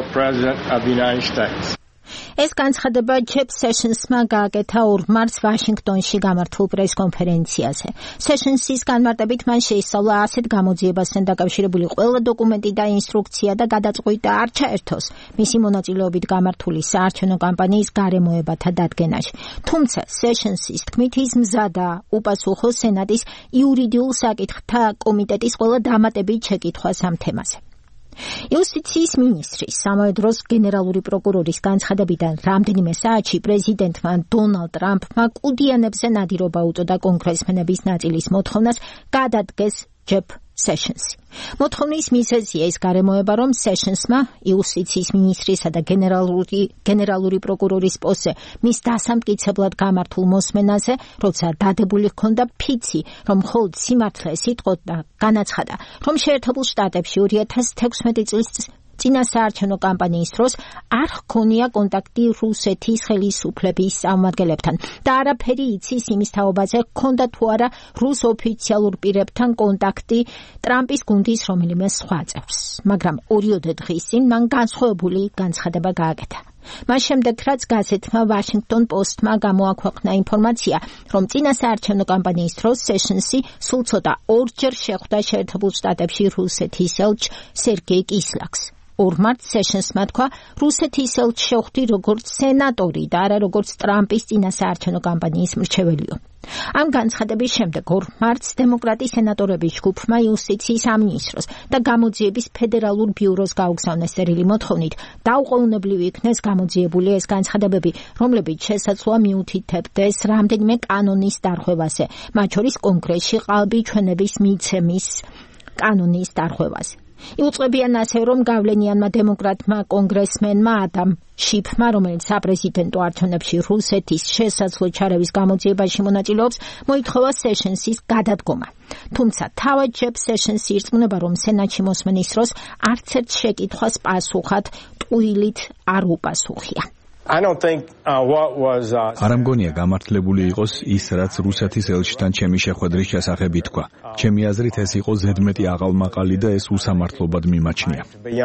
ეს განცხადება ჯეფ სეშენსმა გააკეთა 2 მარტს ვაშინგტონში გამართულ პრესკონფერენციაზე. სეშენსის განმარტებით მან შეისწავლა ასეთ გამოძიებასთან დაკავშირებული ყველა დოკუმენტი და ინსტრუქცია და გადაწყვიტა არ ჩაერთოს მისი მონაწილეობით გამართული საარჩევნო კამპანიის გარემოებათა დადგენაში. თუმცა სეშენსის თქმით ის მზადაა უპასუხოს სენატის იურიდიულ საკითხთა კომიტეტის ყველა დამატებით შეკითხვას ამ თემაზე. იუსტიციის მინისტრის ამავე დროს გენერალური პროკურორის განცხადებიდან რამდენიმე საათში პრეზიდენტმა დონალდ ტრამპმა კუდიანებზე ნადირობა უწოდა კონგრესმენების ნაწილის მოთხოვნას გადადგეს ჯეფ სეშენსი. მოთხოვნის მიზეზია ის გარემოება, რომ სეშენსმა იუსტიციის მინისტრისა და გენერალური პროკურორის პოსტზე მის დასამტკიცებლად გამართულ მოსმენაზე, როცა დადებული ჰქონდა ფიცი, რომ მხოლოდ სიმართლე სიტყოთ და განაცხადა, რომ შეერთებულ შტატებში 2016 წლის წინასაარჩევნო კამპანიის დროს არ ჰქონია კონტაქტი რუსეთის ხელისუფლების წარმომადგენლებთან და არაფერი იცის იმის თაობაზე, ჰქონდა თუ არა რუს ოფიციალურ პირებთან კონტაქტი ტრამპის გუნდის რომელიმე სხვა წევრს. მაგრამ 2 დღის წინ მან განსხვავებული განცხადება გააკეთა. მას შემდეგ, რაც გაზეთმა ვაშინგტონ პოსტმა გამოაქვეყნა ინფორმაცია, რომ წინასაარჩევნო კამპანიის დროს სეშენსი სულ ცოტა 2-ჯერ შეხვდა შეერთებულ შტატებში რუსეთის ელჩ სერგეი კისლაკს. 2 მარტს სეშენსმა თქვა, რუსეთის ელჩს შეხვდი როგორც სენატორი და არა როგორც ტრამპის წინასაარჩევნო კამპანიის მრჩეველიო. ამ განცხადების შემდეგ 2 მარტს დემოკრატი სენატორების ჯგუფმა იუსტიციის სამინისტროს და გამოძიების ფედერალურ ბიუროს გაუგზავნეს წერილი მოთხოვნით დაუყოვნებლივ იქნეს გამოძიებული ეს განცხადებები, რომლებიც შესაძლოა მიუთითებდეს რამდენიმე კანონის დარღვევაზე, მათ შორის კონგრესში ყალბი ჩვენების მიცემის კანონის დარღვევაზე. იუწყებიან ასევე, რომ გავლენიანმა დემოკრატმა კონგრესმენმა ადამ შიფმა, რომელიც საპრეზიდენტო არჩევნებში რუსეთის შესაძლო ჩარევის გამოძიებაში მონაწილეობს, მოითხოვა სეშენსის გადადგომა. თუმცა თავად ჯეფ სეშენსი ირწმუნება, რომ სენატში მოსმენის დროს არც ერთ შეკითხვას პასუხად ტყუილით არ უპასუხია. არ მგონია გამართლებული იყოს ის, რაც რუსეთის ელჩთან ჩემი შეხვედრის შესახებ ითქვა. ჩემი აზრით ეს იყო ზედმეტი აყალმაყალი და ეს უსამართლობად მიმაჩნია.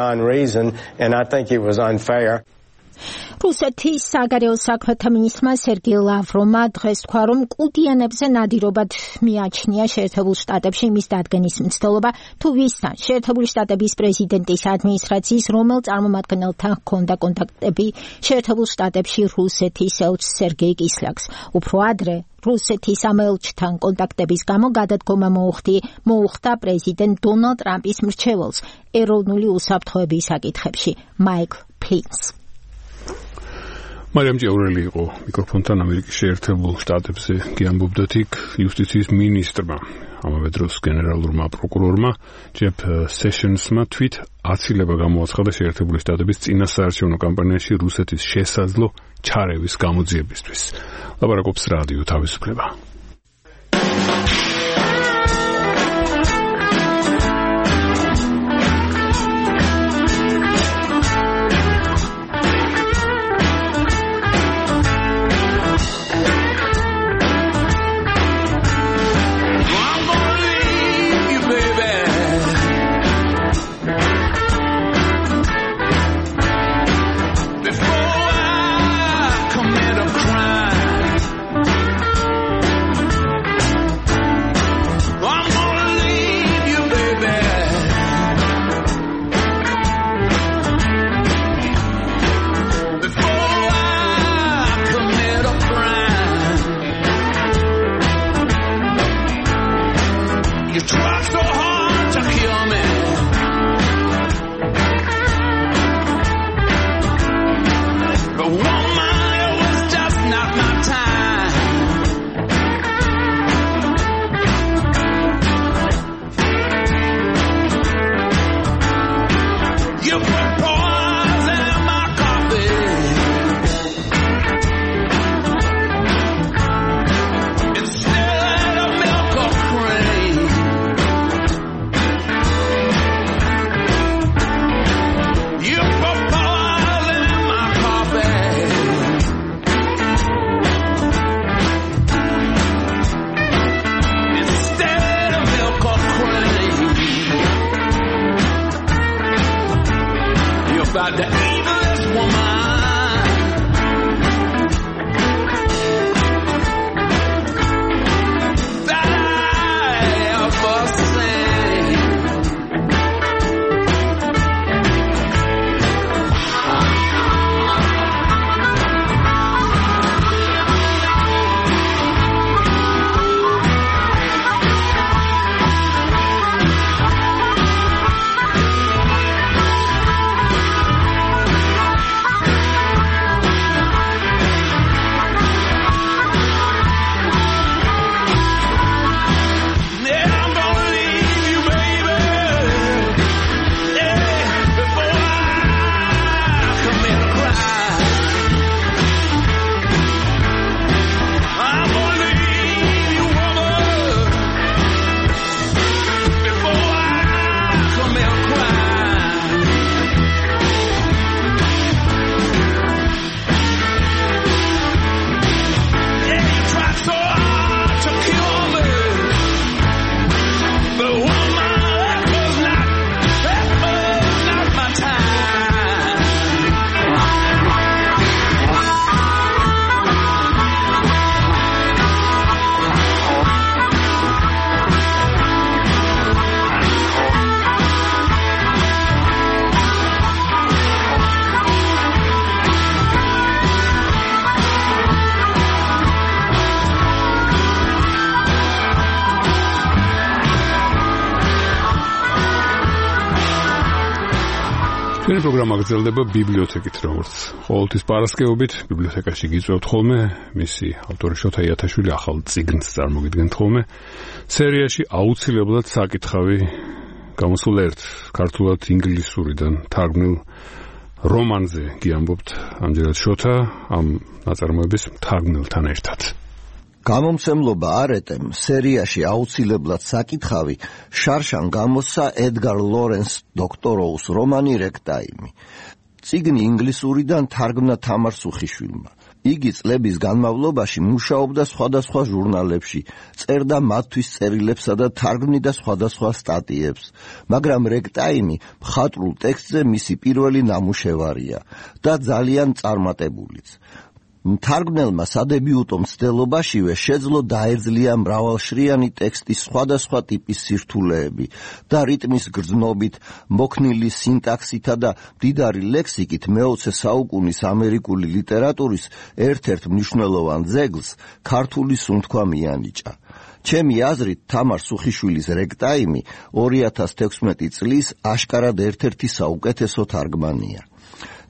რუსეთის საგარეო საქმეთა მინისტრმა სერგეი ლავროვმა დღეს თქვა, რომ კუდიანებზე ნადირობად მიაჩნია შეერთებულ შტატებში იმის დადგენის მცდელობა, თუ ვისთან შეერთებული შტატების პრეზიდენტის ადმინისტრაციის რომელ წარმომადგენელთან ჰქონდა კონტაქტები შეერთებულ შტატებში რუსეთის ელჩს სერგეი კისლაკს. უფრო ადრე რუსეთის ამ ელჩთან კონტაქტების გამო გადადგომა მოუხდა პრეზიდენტ დონალდ ტრამპის მრჩეველს ეროვნული უსაფრთხოების საკითხებში მაიკლ ფლინს. მარიამ ჭიაურელი იყო მიკროფონთან ამერიკის შეერთებულ შტატებზე გიამბობდა იქ იუსტიციის მინისტრმა ამავე დროს გენერალურმა პროკურორმა ჯეფ სეშენსმა თვით აცილება გამოაცხადა შეერთებული შტატების წინასაარჩევნო კამპანიაში რუსეთის შესაძლო ჩარევის გამოძიებისთვის. ლაპარაკობს რადიო თავისუფლება. ჩვენი პროგრამა გრძელდება ბიბლიოთეკით, როგორც ყოველთვის პარასკევობით ბიბლიოთეკაში გიწევთ ხოლმე მისი ავტორი შოთა იათაშვილი ახალ წიგნს წარმოგიდგენთ ხოლმე. სერიაში აუცილებლად საკითხავი გამოსულ ერთ ქართულად ინგლისურიდან თარგმნილ რომანზე გიამბობთ ამჯერად შოთა ამ ნაწარმოების თარგმნელთან ერთად. გამომცემლობა არეტემ სერიაში აუცილებლად საკითხავი შარშან გამოსცა ედგარ ლორენს დოქტოროუს რომანი რექტაიმი. წიგნი ინგლისურიდან თარგმნა თამარ სუხიშვილმა. იგი წლების განმავლობაში მუშაობდა სხვადასხვა ჟურნალებში, წერდა მათთვის წერილებსა და თარგმნიდა სხვადასხვა სტატიებს, მაგრამ რექტაიმი მხატვრულ ტექსტზე მისი პირველი ნამუშევარია და ძალიან წარმატებულიც. მთარგმნელმა სადებიუტო მცდელობაშივე შეძლო დაეძლია მრავალშრიანი ტექსტის სხვადასხვა ტიპის სირთულეები და რიტმის გრძნობით, მოქნილი სინტაქსითა და მდიდარი ლექსიკით მე-20 საუკუნის ამერიკული ლიტერატურის ერთ-ერთ მნიშვნელოვან ძეგლს ქართული სუნთქვა მიანიჭა. ჩემი აზრით, თამარ სუხიშვილის რექტაიმი 2016 წლის აშკარად ერთ-ერთი საუკეთესო თარგმანია.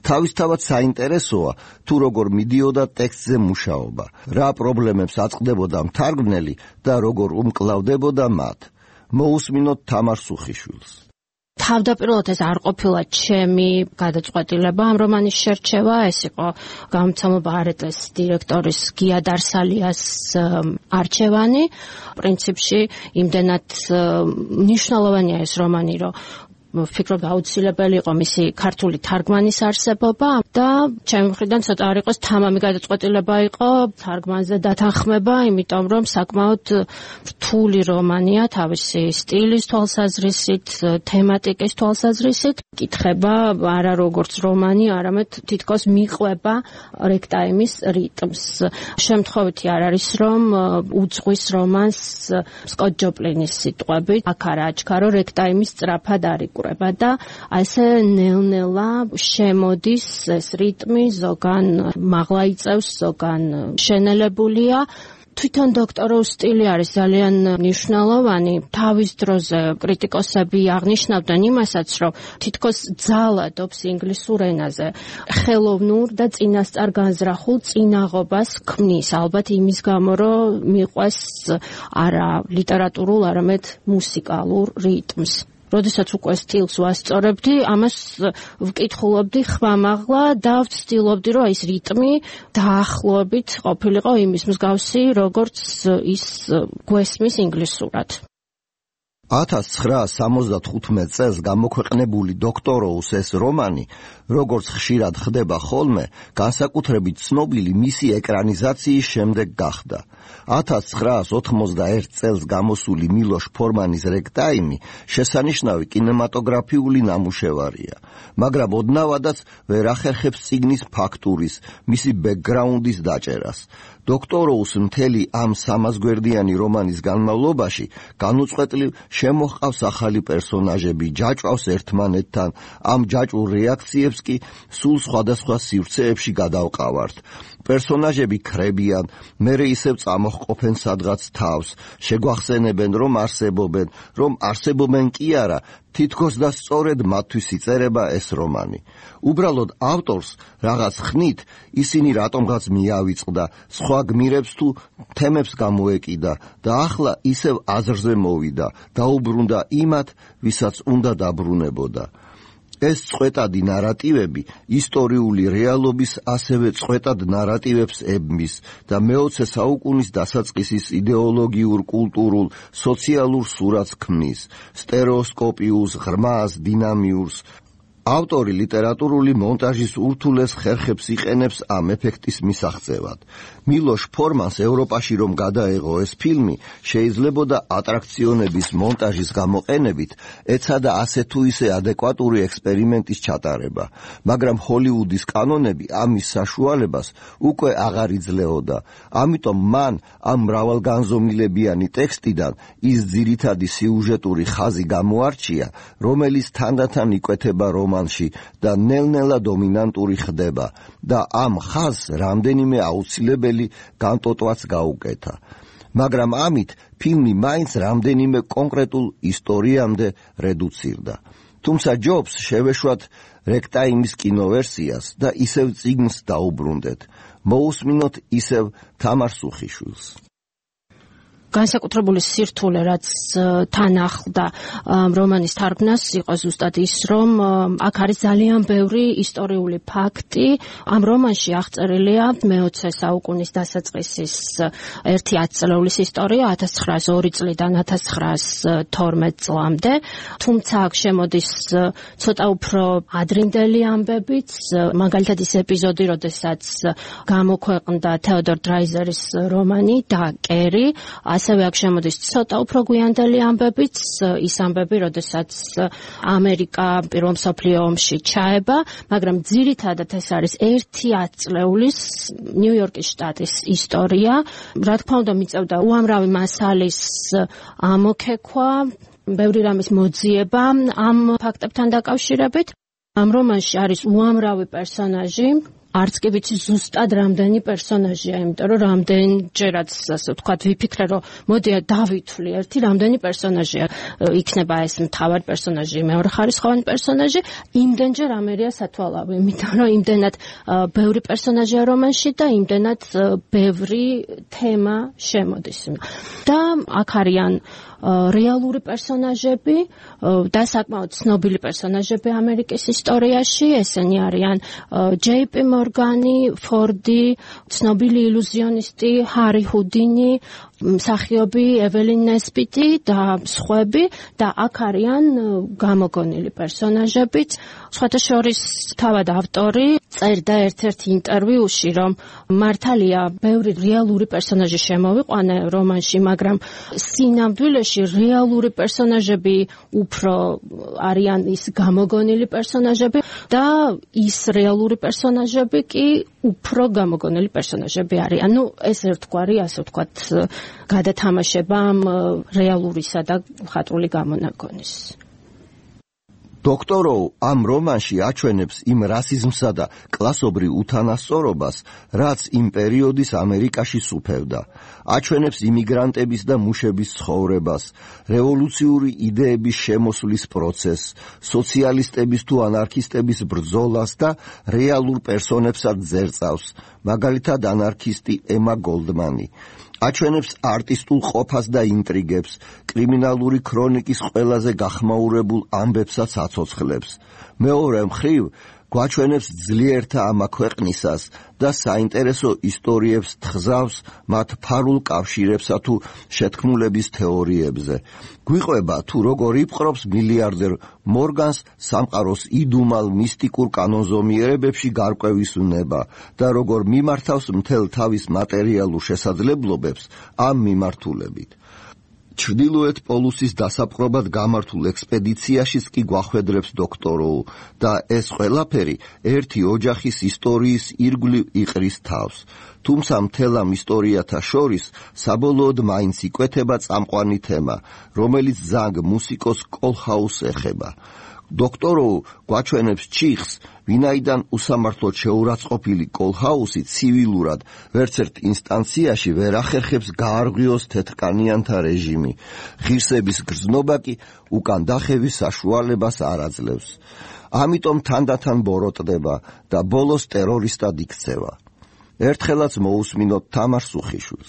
თავისთავად საინტერესოა თუ როგორ მიდიოდა ტექსტზე მუშაობა, რა პრობლემებს აწყდებოდა მთარგმნელი და როგორ უმკლავდებოდა მათ. მოусმინოთ თამარ სუხიშვილს. თავდაპირველად ეს არ ყოფილა ჩემი გადაწყვეტილება ამ რომანის შერჩევა, ეს იყო გამომცემლობა არეტეს დირექტორის გია დარსალიას არჩევანი. პრინციპში იმდენად მნიშვნელოვანია ეს რომანი, რომ ვფიქრობ აუცილებელი იყო მისი ქართული თარგმანის არსებობა და ჩემი მხრიდან ცოტა არ იყოს თამამი გადაწყვეტილება იყო თარგმანზე დათანხმება, იმიტომ რომ საკმაოდ რთული რომანია თავისი სტილის თვალსაზრისით, თემატიკის თვალსაზრისით. კითხება არა როგორც რომანი, არამედ თითქოს მიყვება რეგტაიმის რიტმს. შემთხვევითი არ არის, რომ უძღვის რომანს სკოტ ჯოპლინის სიტყვებით, აქ არა აჩქარო რეგტაიმის სწრაფად არიკურება და ასე ნელ-ნელა შემოდის ეს რიტმი, ზოგან მაღლა იწევს, ზოგან შენელებულია. თვითონ დოქტოროვის სტილი არის ძალიან მნიშვნელოვანი. თავის დროზე კრიტიკოსები აღნიშნავდნენ იმასაც, რომ თითქოს ძალადობს ინგლისურ ენაზე. ხელოვნურ და წინასწარ განზრახულ წინაღობას ქმნის, ალბათ იმის გამო, რომ მიყვეს არა ლიტერატურულ, არამედ მუსიკალურ რიტმს. როდესაც უკვე სტილს ვასწორებდი, ამას ვკითხულობდი ხმამაღლა და ვცდილობდი, რომ ეს რიტმი დაახლოებით ყოფილიყო იმის მსგავსი, როგორც ის გვესმის ინგლისურად. 1975 წელს გამოქვეყნებული დოქტოროუს ეს რომანი, როგორც ხშირად ხდება ხოლმე, განსაკუთრებით ცნობილი მისი ეკრანიზაციის შემდეგ გახდა. 1991 წელს გამოსული მილოშ ფორმანის რეგტაიმი შესანიშნავი კინემატოგრაფიული ნამუშევარია, მაგრამ ოდნავადაც ვერ ახერხებს წიგნის ფაქტურის, მისი ბექგრაუნდის დაჭერას. დოქტოროუს მთელი ამ 300 გვერდიანი რომანის განმავლობაში განუწყვეტლივ შემოჰყავს ახალი პერსონაჟები, ჯაჭვავს ერთმანეთთან, ამ ჯაჭვურ რეაქციებს კი სულ სხვადასხვა სივრცეებში გადავყავართ. პერსონაჟები ქრებიან, მერე ისევ წამოჰყოფენ სადღაც თავს, შეგვახსენებენ, რომ არსებობენ კი არა, თითქოს და სწორედ მათთვის იწერება ეს რომანი. უბრალოდ ავტორს რაღაც ხნით ისინი რატომღაც მიავიწყდა, სხვა გმირებს თუ თემებს გამოეკიდა და ახლა ისევ აზრზე მოვიდა, დაუბრუნდა იმათ, ვისაც უნდა დაბრუნებოდა. ეს წყვეტადი ნარატივები ისტორიული რეალობის ასევე წყვეტად ნარატივებს ებმის და მე-20 საუკუნის დასაწყისის იდეოლოგიურ, კულტურულ, სოციალურ სურათს ქმნის, სტერეოსკოპიულს, ღრმას, დინამიურს. ავტორი ლიტერატურული მონტაჟის ურთულეს ხერხებს იყენებს ამ ეფექტის მისაღწევად. მილოშ ფორმანს ევროპაში რომ გადაეღო ეს ფილმი, შეიძლებოდა ატრაქციონების მონტაჟის გამოყენებით ეცადა ასე თუ ისე ადეკვატური ექსპერიმენტის ჩატარება, მაგრამ ჰოლივუდის კანონები ამის საშუალებას უკვე აღარ იძლეოდა. ამიტომ მან ამ მრავალგანზომილებიანი ტექსტიდან ის ძირითადი სიუჟეტური ხაზი გამოარჩია, რომელიც თანდათან იკვეთება რომანში და ნელ-ნელა დომინანტური ხდება და ამ ხაზს რამდენიმე აუცილებელი განტოტვაც გაუკეთა. მაგრამ ამით ფილმი მაინც რამდენიმე კონკრეტულ ისტორიამდე რედუცირდა. თუმცა ჯობს შევეშვათ რეგტაიმის კინოვერსიას და ისევ წიგნს დაუბრუნდეთ. მოусმინოთ ისევ თამარ სუხიშვილს. განსაკუთრებული სირთულე, რაც თან ახლდა რომანის თარგმნას, იყო ზუსტად ის, რომ აქ არის ძალიან ბევრი ისტორიული ფაქტი. ამ რომანში აღწერილია მე-20 საუკუნის დასაწყისის ერთი 10 წლეულის ისტორია 1902 წლიდან 1912 წლამდე. თუმცა აქ შემოდის ცოტა უფრო ადრინდელი ამბებიც, მაგალითად ის ეპიზოდი, როდესაც გამოქვეყნდა თეოდორ დრაიზერის რომანი და კერი, ასევე აქ შემოდის ცოტა უფრო გვიანდელი ამბებიც, ის ამბები, როდესაც ამერიკა პირველ მსოფლიო ომში ჩაება, მაგრამ ძირითადად ეს არის ერთი 10 წლეულის ნიუ-იორკის შტატის ისტორია. რა თქმა უნდა, მიწევდა უამრავი მასალის ამოქექვა, ბევრი რამის მოძიება ამ ფაქტებთან დაკავშირებით. ამ რომანში არის უამრავი პერსონაჟი, არც კი ვიცი ზუსტად რამდენი პერსონაჟია, იმიტომ რომ რამდენჯერაც ასე ვთქვათ ვიფიქრე რომ მოდია დავითვლი ერთი რამდენი პერსონაჟია იქნება ეს მთავარი პერსონაჟი, მეორეხარისხოვანი პერსონაჟი, იმდენჯერ ამერია სათვალავი, იმიტომ რომ იმდენად ბევრი პერსონაჟია რომანში და იმდენად ბევრი თემა შემოდის. და აქ არიან რეალური პერსონაჟები და საკმაოდ ცნობილი პერსონაჟები ამერიკის ისტორიაში, ესენი არიან ჯეი-პი მორგანი, ფორდი, ცნობილი ილუზიონისტი ჰარი ჰუდინი, მსახიობი ეველინ ნესბიტი და სხვები და აქ არიან გამოგონილი პერსონაჟებიც. სხვათა შორის თავად ავტორი წერდა ერთ-ერთ ინტერვიუში, რომ მართალია ბევრი რეალური პერსონაჟი შემოვიყვანა რომანში, მაგრამ სინამდვილეში რეალური პერსონაჟები უფრო არიან ის გამოგონილი პერსონაჟები და ის რეალური პერსონაჟები კი უფრო გამოგონილი პერსონაჟები არიან. ნუ ეს ერთგვარი, ასე ვთქვათ, გადათამაშება რეალურისა და მხატვრული გამონაგონის. დოქტოროუ ამ რომანში აჩვენებს იმ რასიზმსა და კლასობრივ უთანასწორობას, რაც იმ პერიოდის ამერიკაში სუფევდა. აჩვენებს იმიგრანტების და მუშების ცხოვრებას, რევოლუციური იდეების შემოსვლის პროცესს, სოციალისტების თუ ანარქისტების ბრძოლას და რეალურ პერსონებსაც ზერწავს, მაგალითად ანარქისტი ემა გოლდმანი. აჩვენებს არტისტულ ყოფას და ინტრიგებს, კრიმინალური ქრონიკის ყველაზე გახმაურებულ ამბებსაც აცოცხლებს. მეორე მხრივ, გვაჩვენებს ძლიერთა ამა ქვეყნისას და საინტერესო ისტორიებს თხზავს მათ ფარულ კავშირებსა თუ შეთქმულების თეორიებზე. გვიყვება თუ როგორ იპყრობს მილიარდერ მორგანს სამყაროს იდუმალ მისტიკურ კანონზომიერებებში გარკვევის უნება და როგორ მიმართავს მთელ თავის მატერიალურ შესაძლებლობებს ამ მიმართულებით. ჩრდილოეთ პოლუსის დასაპყრობად გამართულ ექსპედიციაშიც კი გვახვედრებს დოქტოროუ და ეს ყველაფერი ერთი ოჯახის ისტორიის ირგვლივ იყრის თავს. თუმცა მთელ ამ ისტორიათა შორის საბოლოოდ მაინც იკვეთება წამყვანი თემა, რომელიც ზანგ მუსიკოს კოლჰაუსს ეხება. დოქტოროუ გვაჩვენებს ჩიხს, ვინაიდან უსამართლოდ შეურაცხყოფილი კოლჰაუსი ცივილურად ვერცერთ ინსტანციაში ვერ ახერხებს გაარღვიოს თეთრკანიანთა რეჟიმი. ღირსების გრძნობა კი უკან დახევის საშუალებას არ აძლევს. ამიტომ თანდათან ბოროტდება და ბოლოს ტერორისტად იქცევა. ერთხელაც მოусმინოთ თამარ სუხიშვილს.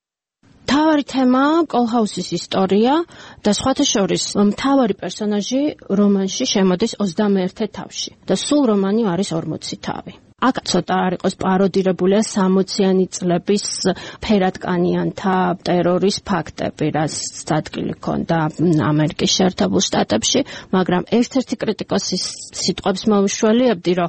მთავარი თემა კოლჰაუსის ისტორია და სხვათა შორის მთავარი პერსონაჟი რომანში შემოდის 21 თავში და სულ რომანი არის 40 თავი. აქ ცოტა არ იყოს პაროდირებულია 60-იანი წლების ფერადკანიანთა ტერორის ფაქტები, რაც ადგილი ჰქონდა ამერიკის შეერთებულ შტატებში, მაგრამ ერთ-ერთი კრიტიკოსის სიტყვებს მოვიშველიებდი, რომ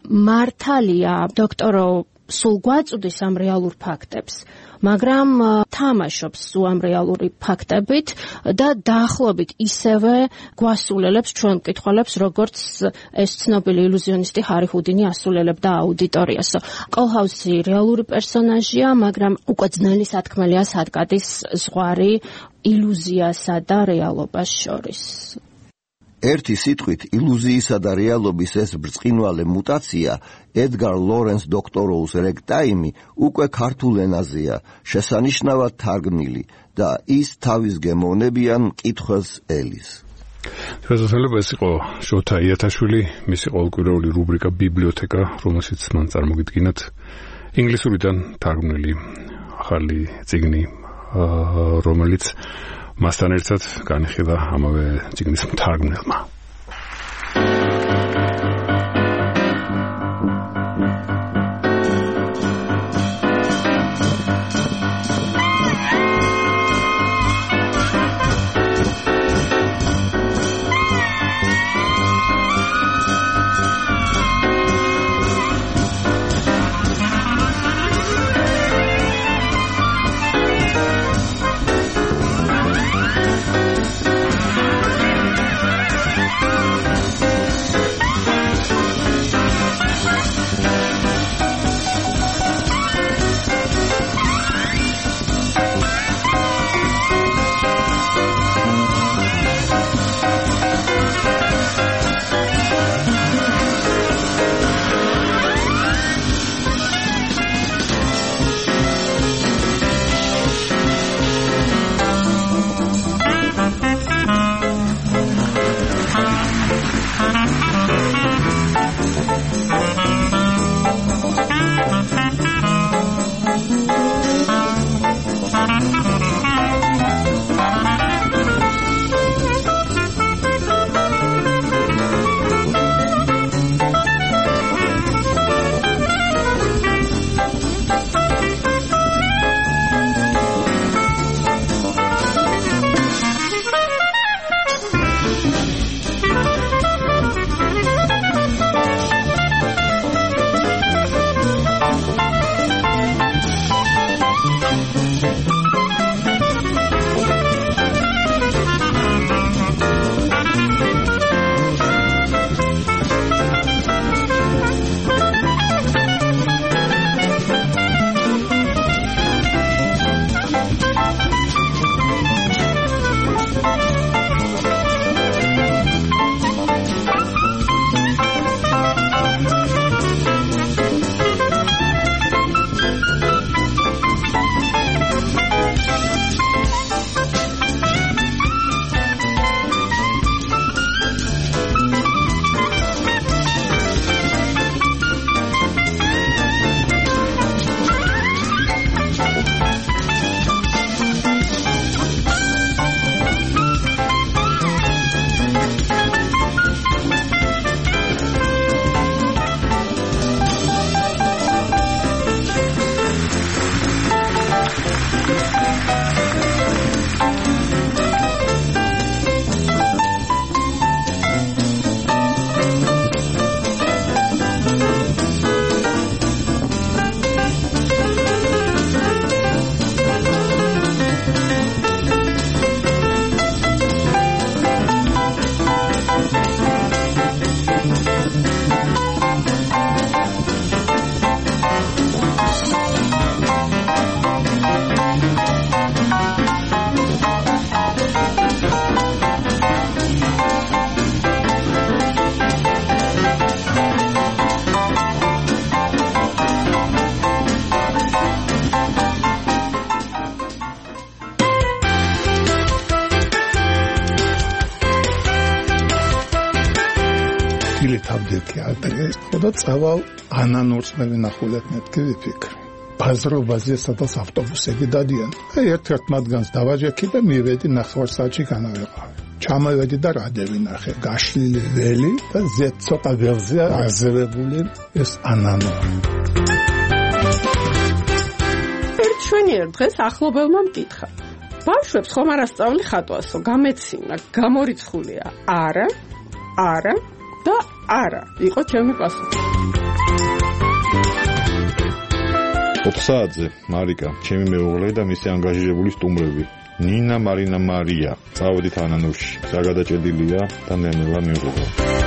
მართალია დოქტოროუ სულ გვაწვდის ამ რეალურ ფაქტებს, მაგრამ თამაშობს ამ რეალური ფაქტებით და დაახლოებით ისევე გვასულელებს ჩვენ მკითხველებს, როგორც ეს ცნობილი ილუზიონისტი ჰარი ჰუდინი ასულელებდა აუდიტორიას. კოლჰაუსი რეალური პერსონაჟია, მაგრამ უკვე ძნელი სათქმელია სადგადის ზღვარი ილუზიასა და რეალობას შორის. ერთი სიტყვით ილუზიისა და რეალობის ეს ბრწყინვალე მუტაცია ედგარ ლორენს დოქტოროუს რეგტაიმი უკვე ქართულ ენაზეა შესანიშნავად თარგმნილი და ის თავის გემოვნებიან მკითხველს ელის. შესაძლოა ეს იყო შოთა იათაშვილი, მისი ყოველკვირეული რუბრიკა ბიბლიოთეკა, რომელშიც მან წარმოგიდგინათ ინგლისურიდან თარგმნილი ახალი წიგნი, რომელიც მასთან ერთად განიხილა ამავე წიგნის მთარგმნელმა. ხელი თავდირქი ადრე და წავალ ანანურს მე ვინახულებ მეთქი ვიფიქრე ბაზრობაზე სადაც ავტობუსები დადიან ერთ-ერთ მათგანს დავაჯექი და მივედი ნახევარსაათში განავეყავი ჩამოვედი და რადე ვინახე გაშლილი ველი და ცოტა ველზე აზევებული ეს ანანური ჩვენიერ დღეს ახლობელმა მკითხა ბავშვებს ხომ არ ასწავლი ხატვასო გამეცინა გამორიცხულია არა და არა იყო ჩემი პასუხი 4 საათზე მარიკა ჩემი მეუღლე და მისი ანგაჟირებული სტუმრები ნინა მარინა მარია წავედით ანანურში საგადაჭედილია და ნელა მიიღო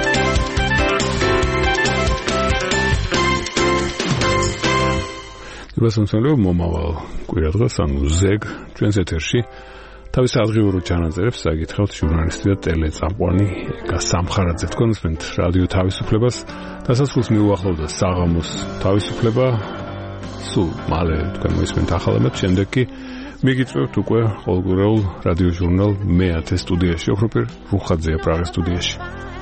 რუსთავიო მომავალ კვირადღას ანუ ზეგ ჩვენს ეთერში თავის ადგილურ ჩანაწერებს საკითხავთ ჟურნალისტი და ტელეწამყვანი ეკა სამხარაძე თქვენსმენთ რადიო თავისუფლებას დასასრულს მიუახლოვდა საღამოს თავისუფლება სულ მალე თქვენ მოისმენთ ახალამებს შემდეგ კი მიგიწევთ უკვე ყოველკვირეულ რადიო ჟურნალ მე-10 სტუდიაში ოქროპირ რუხაძეა პრაღის სტუდიაში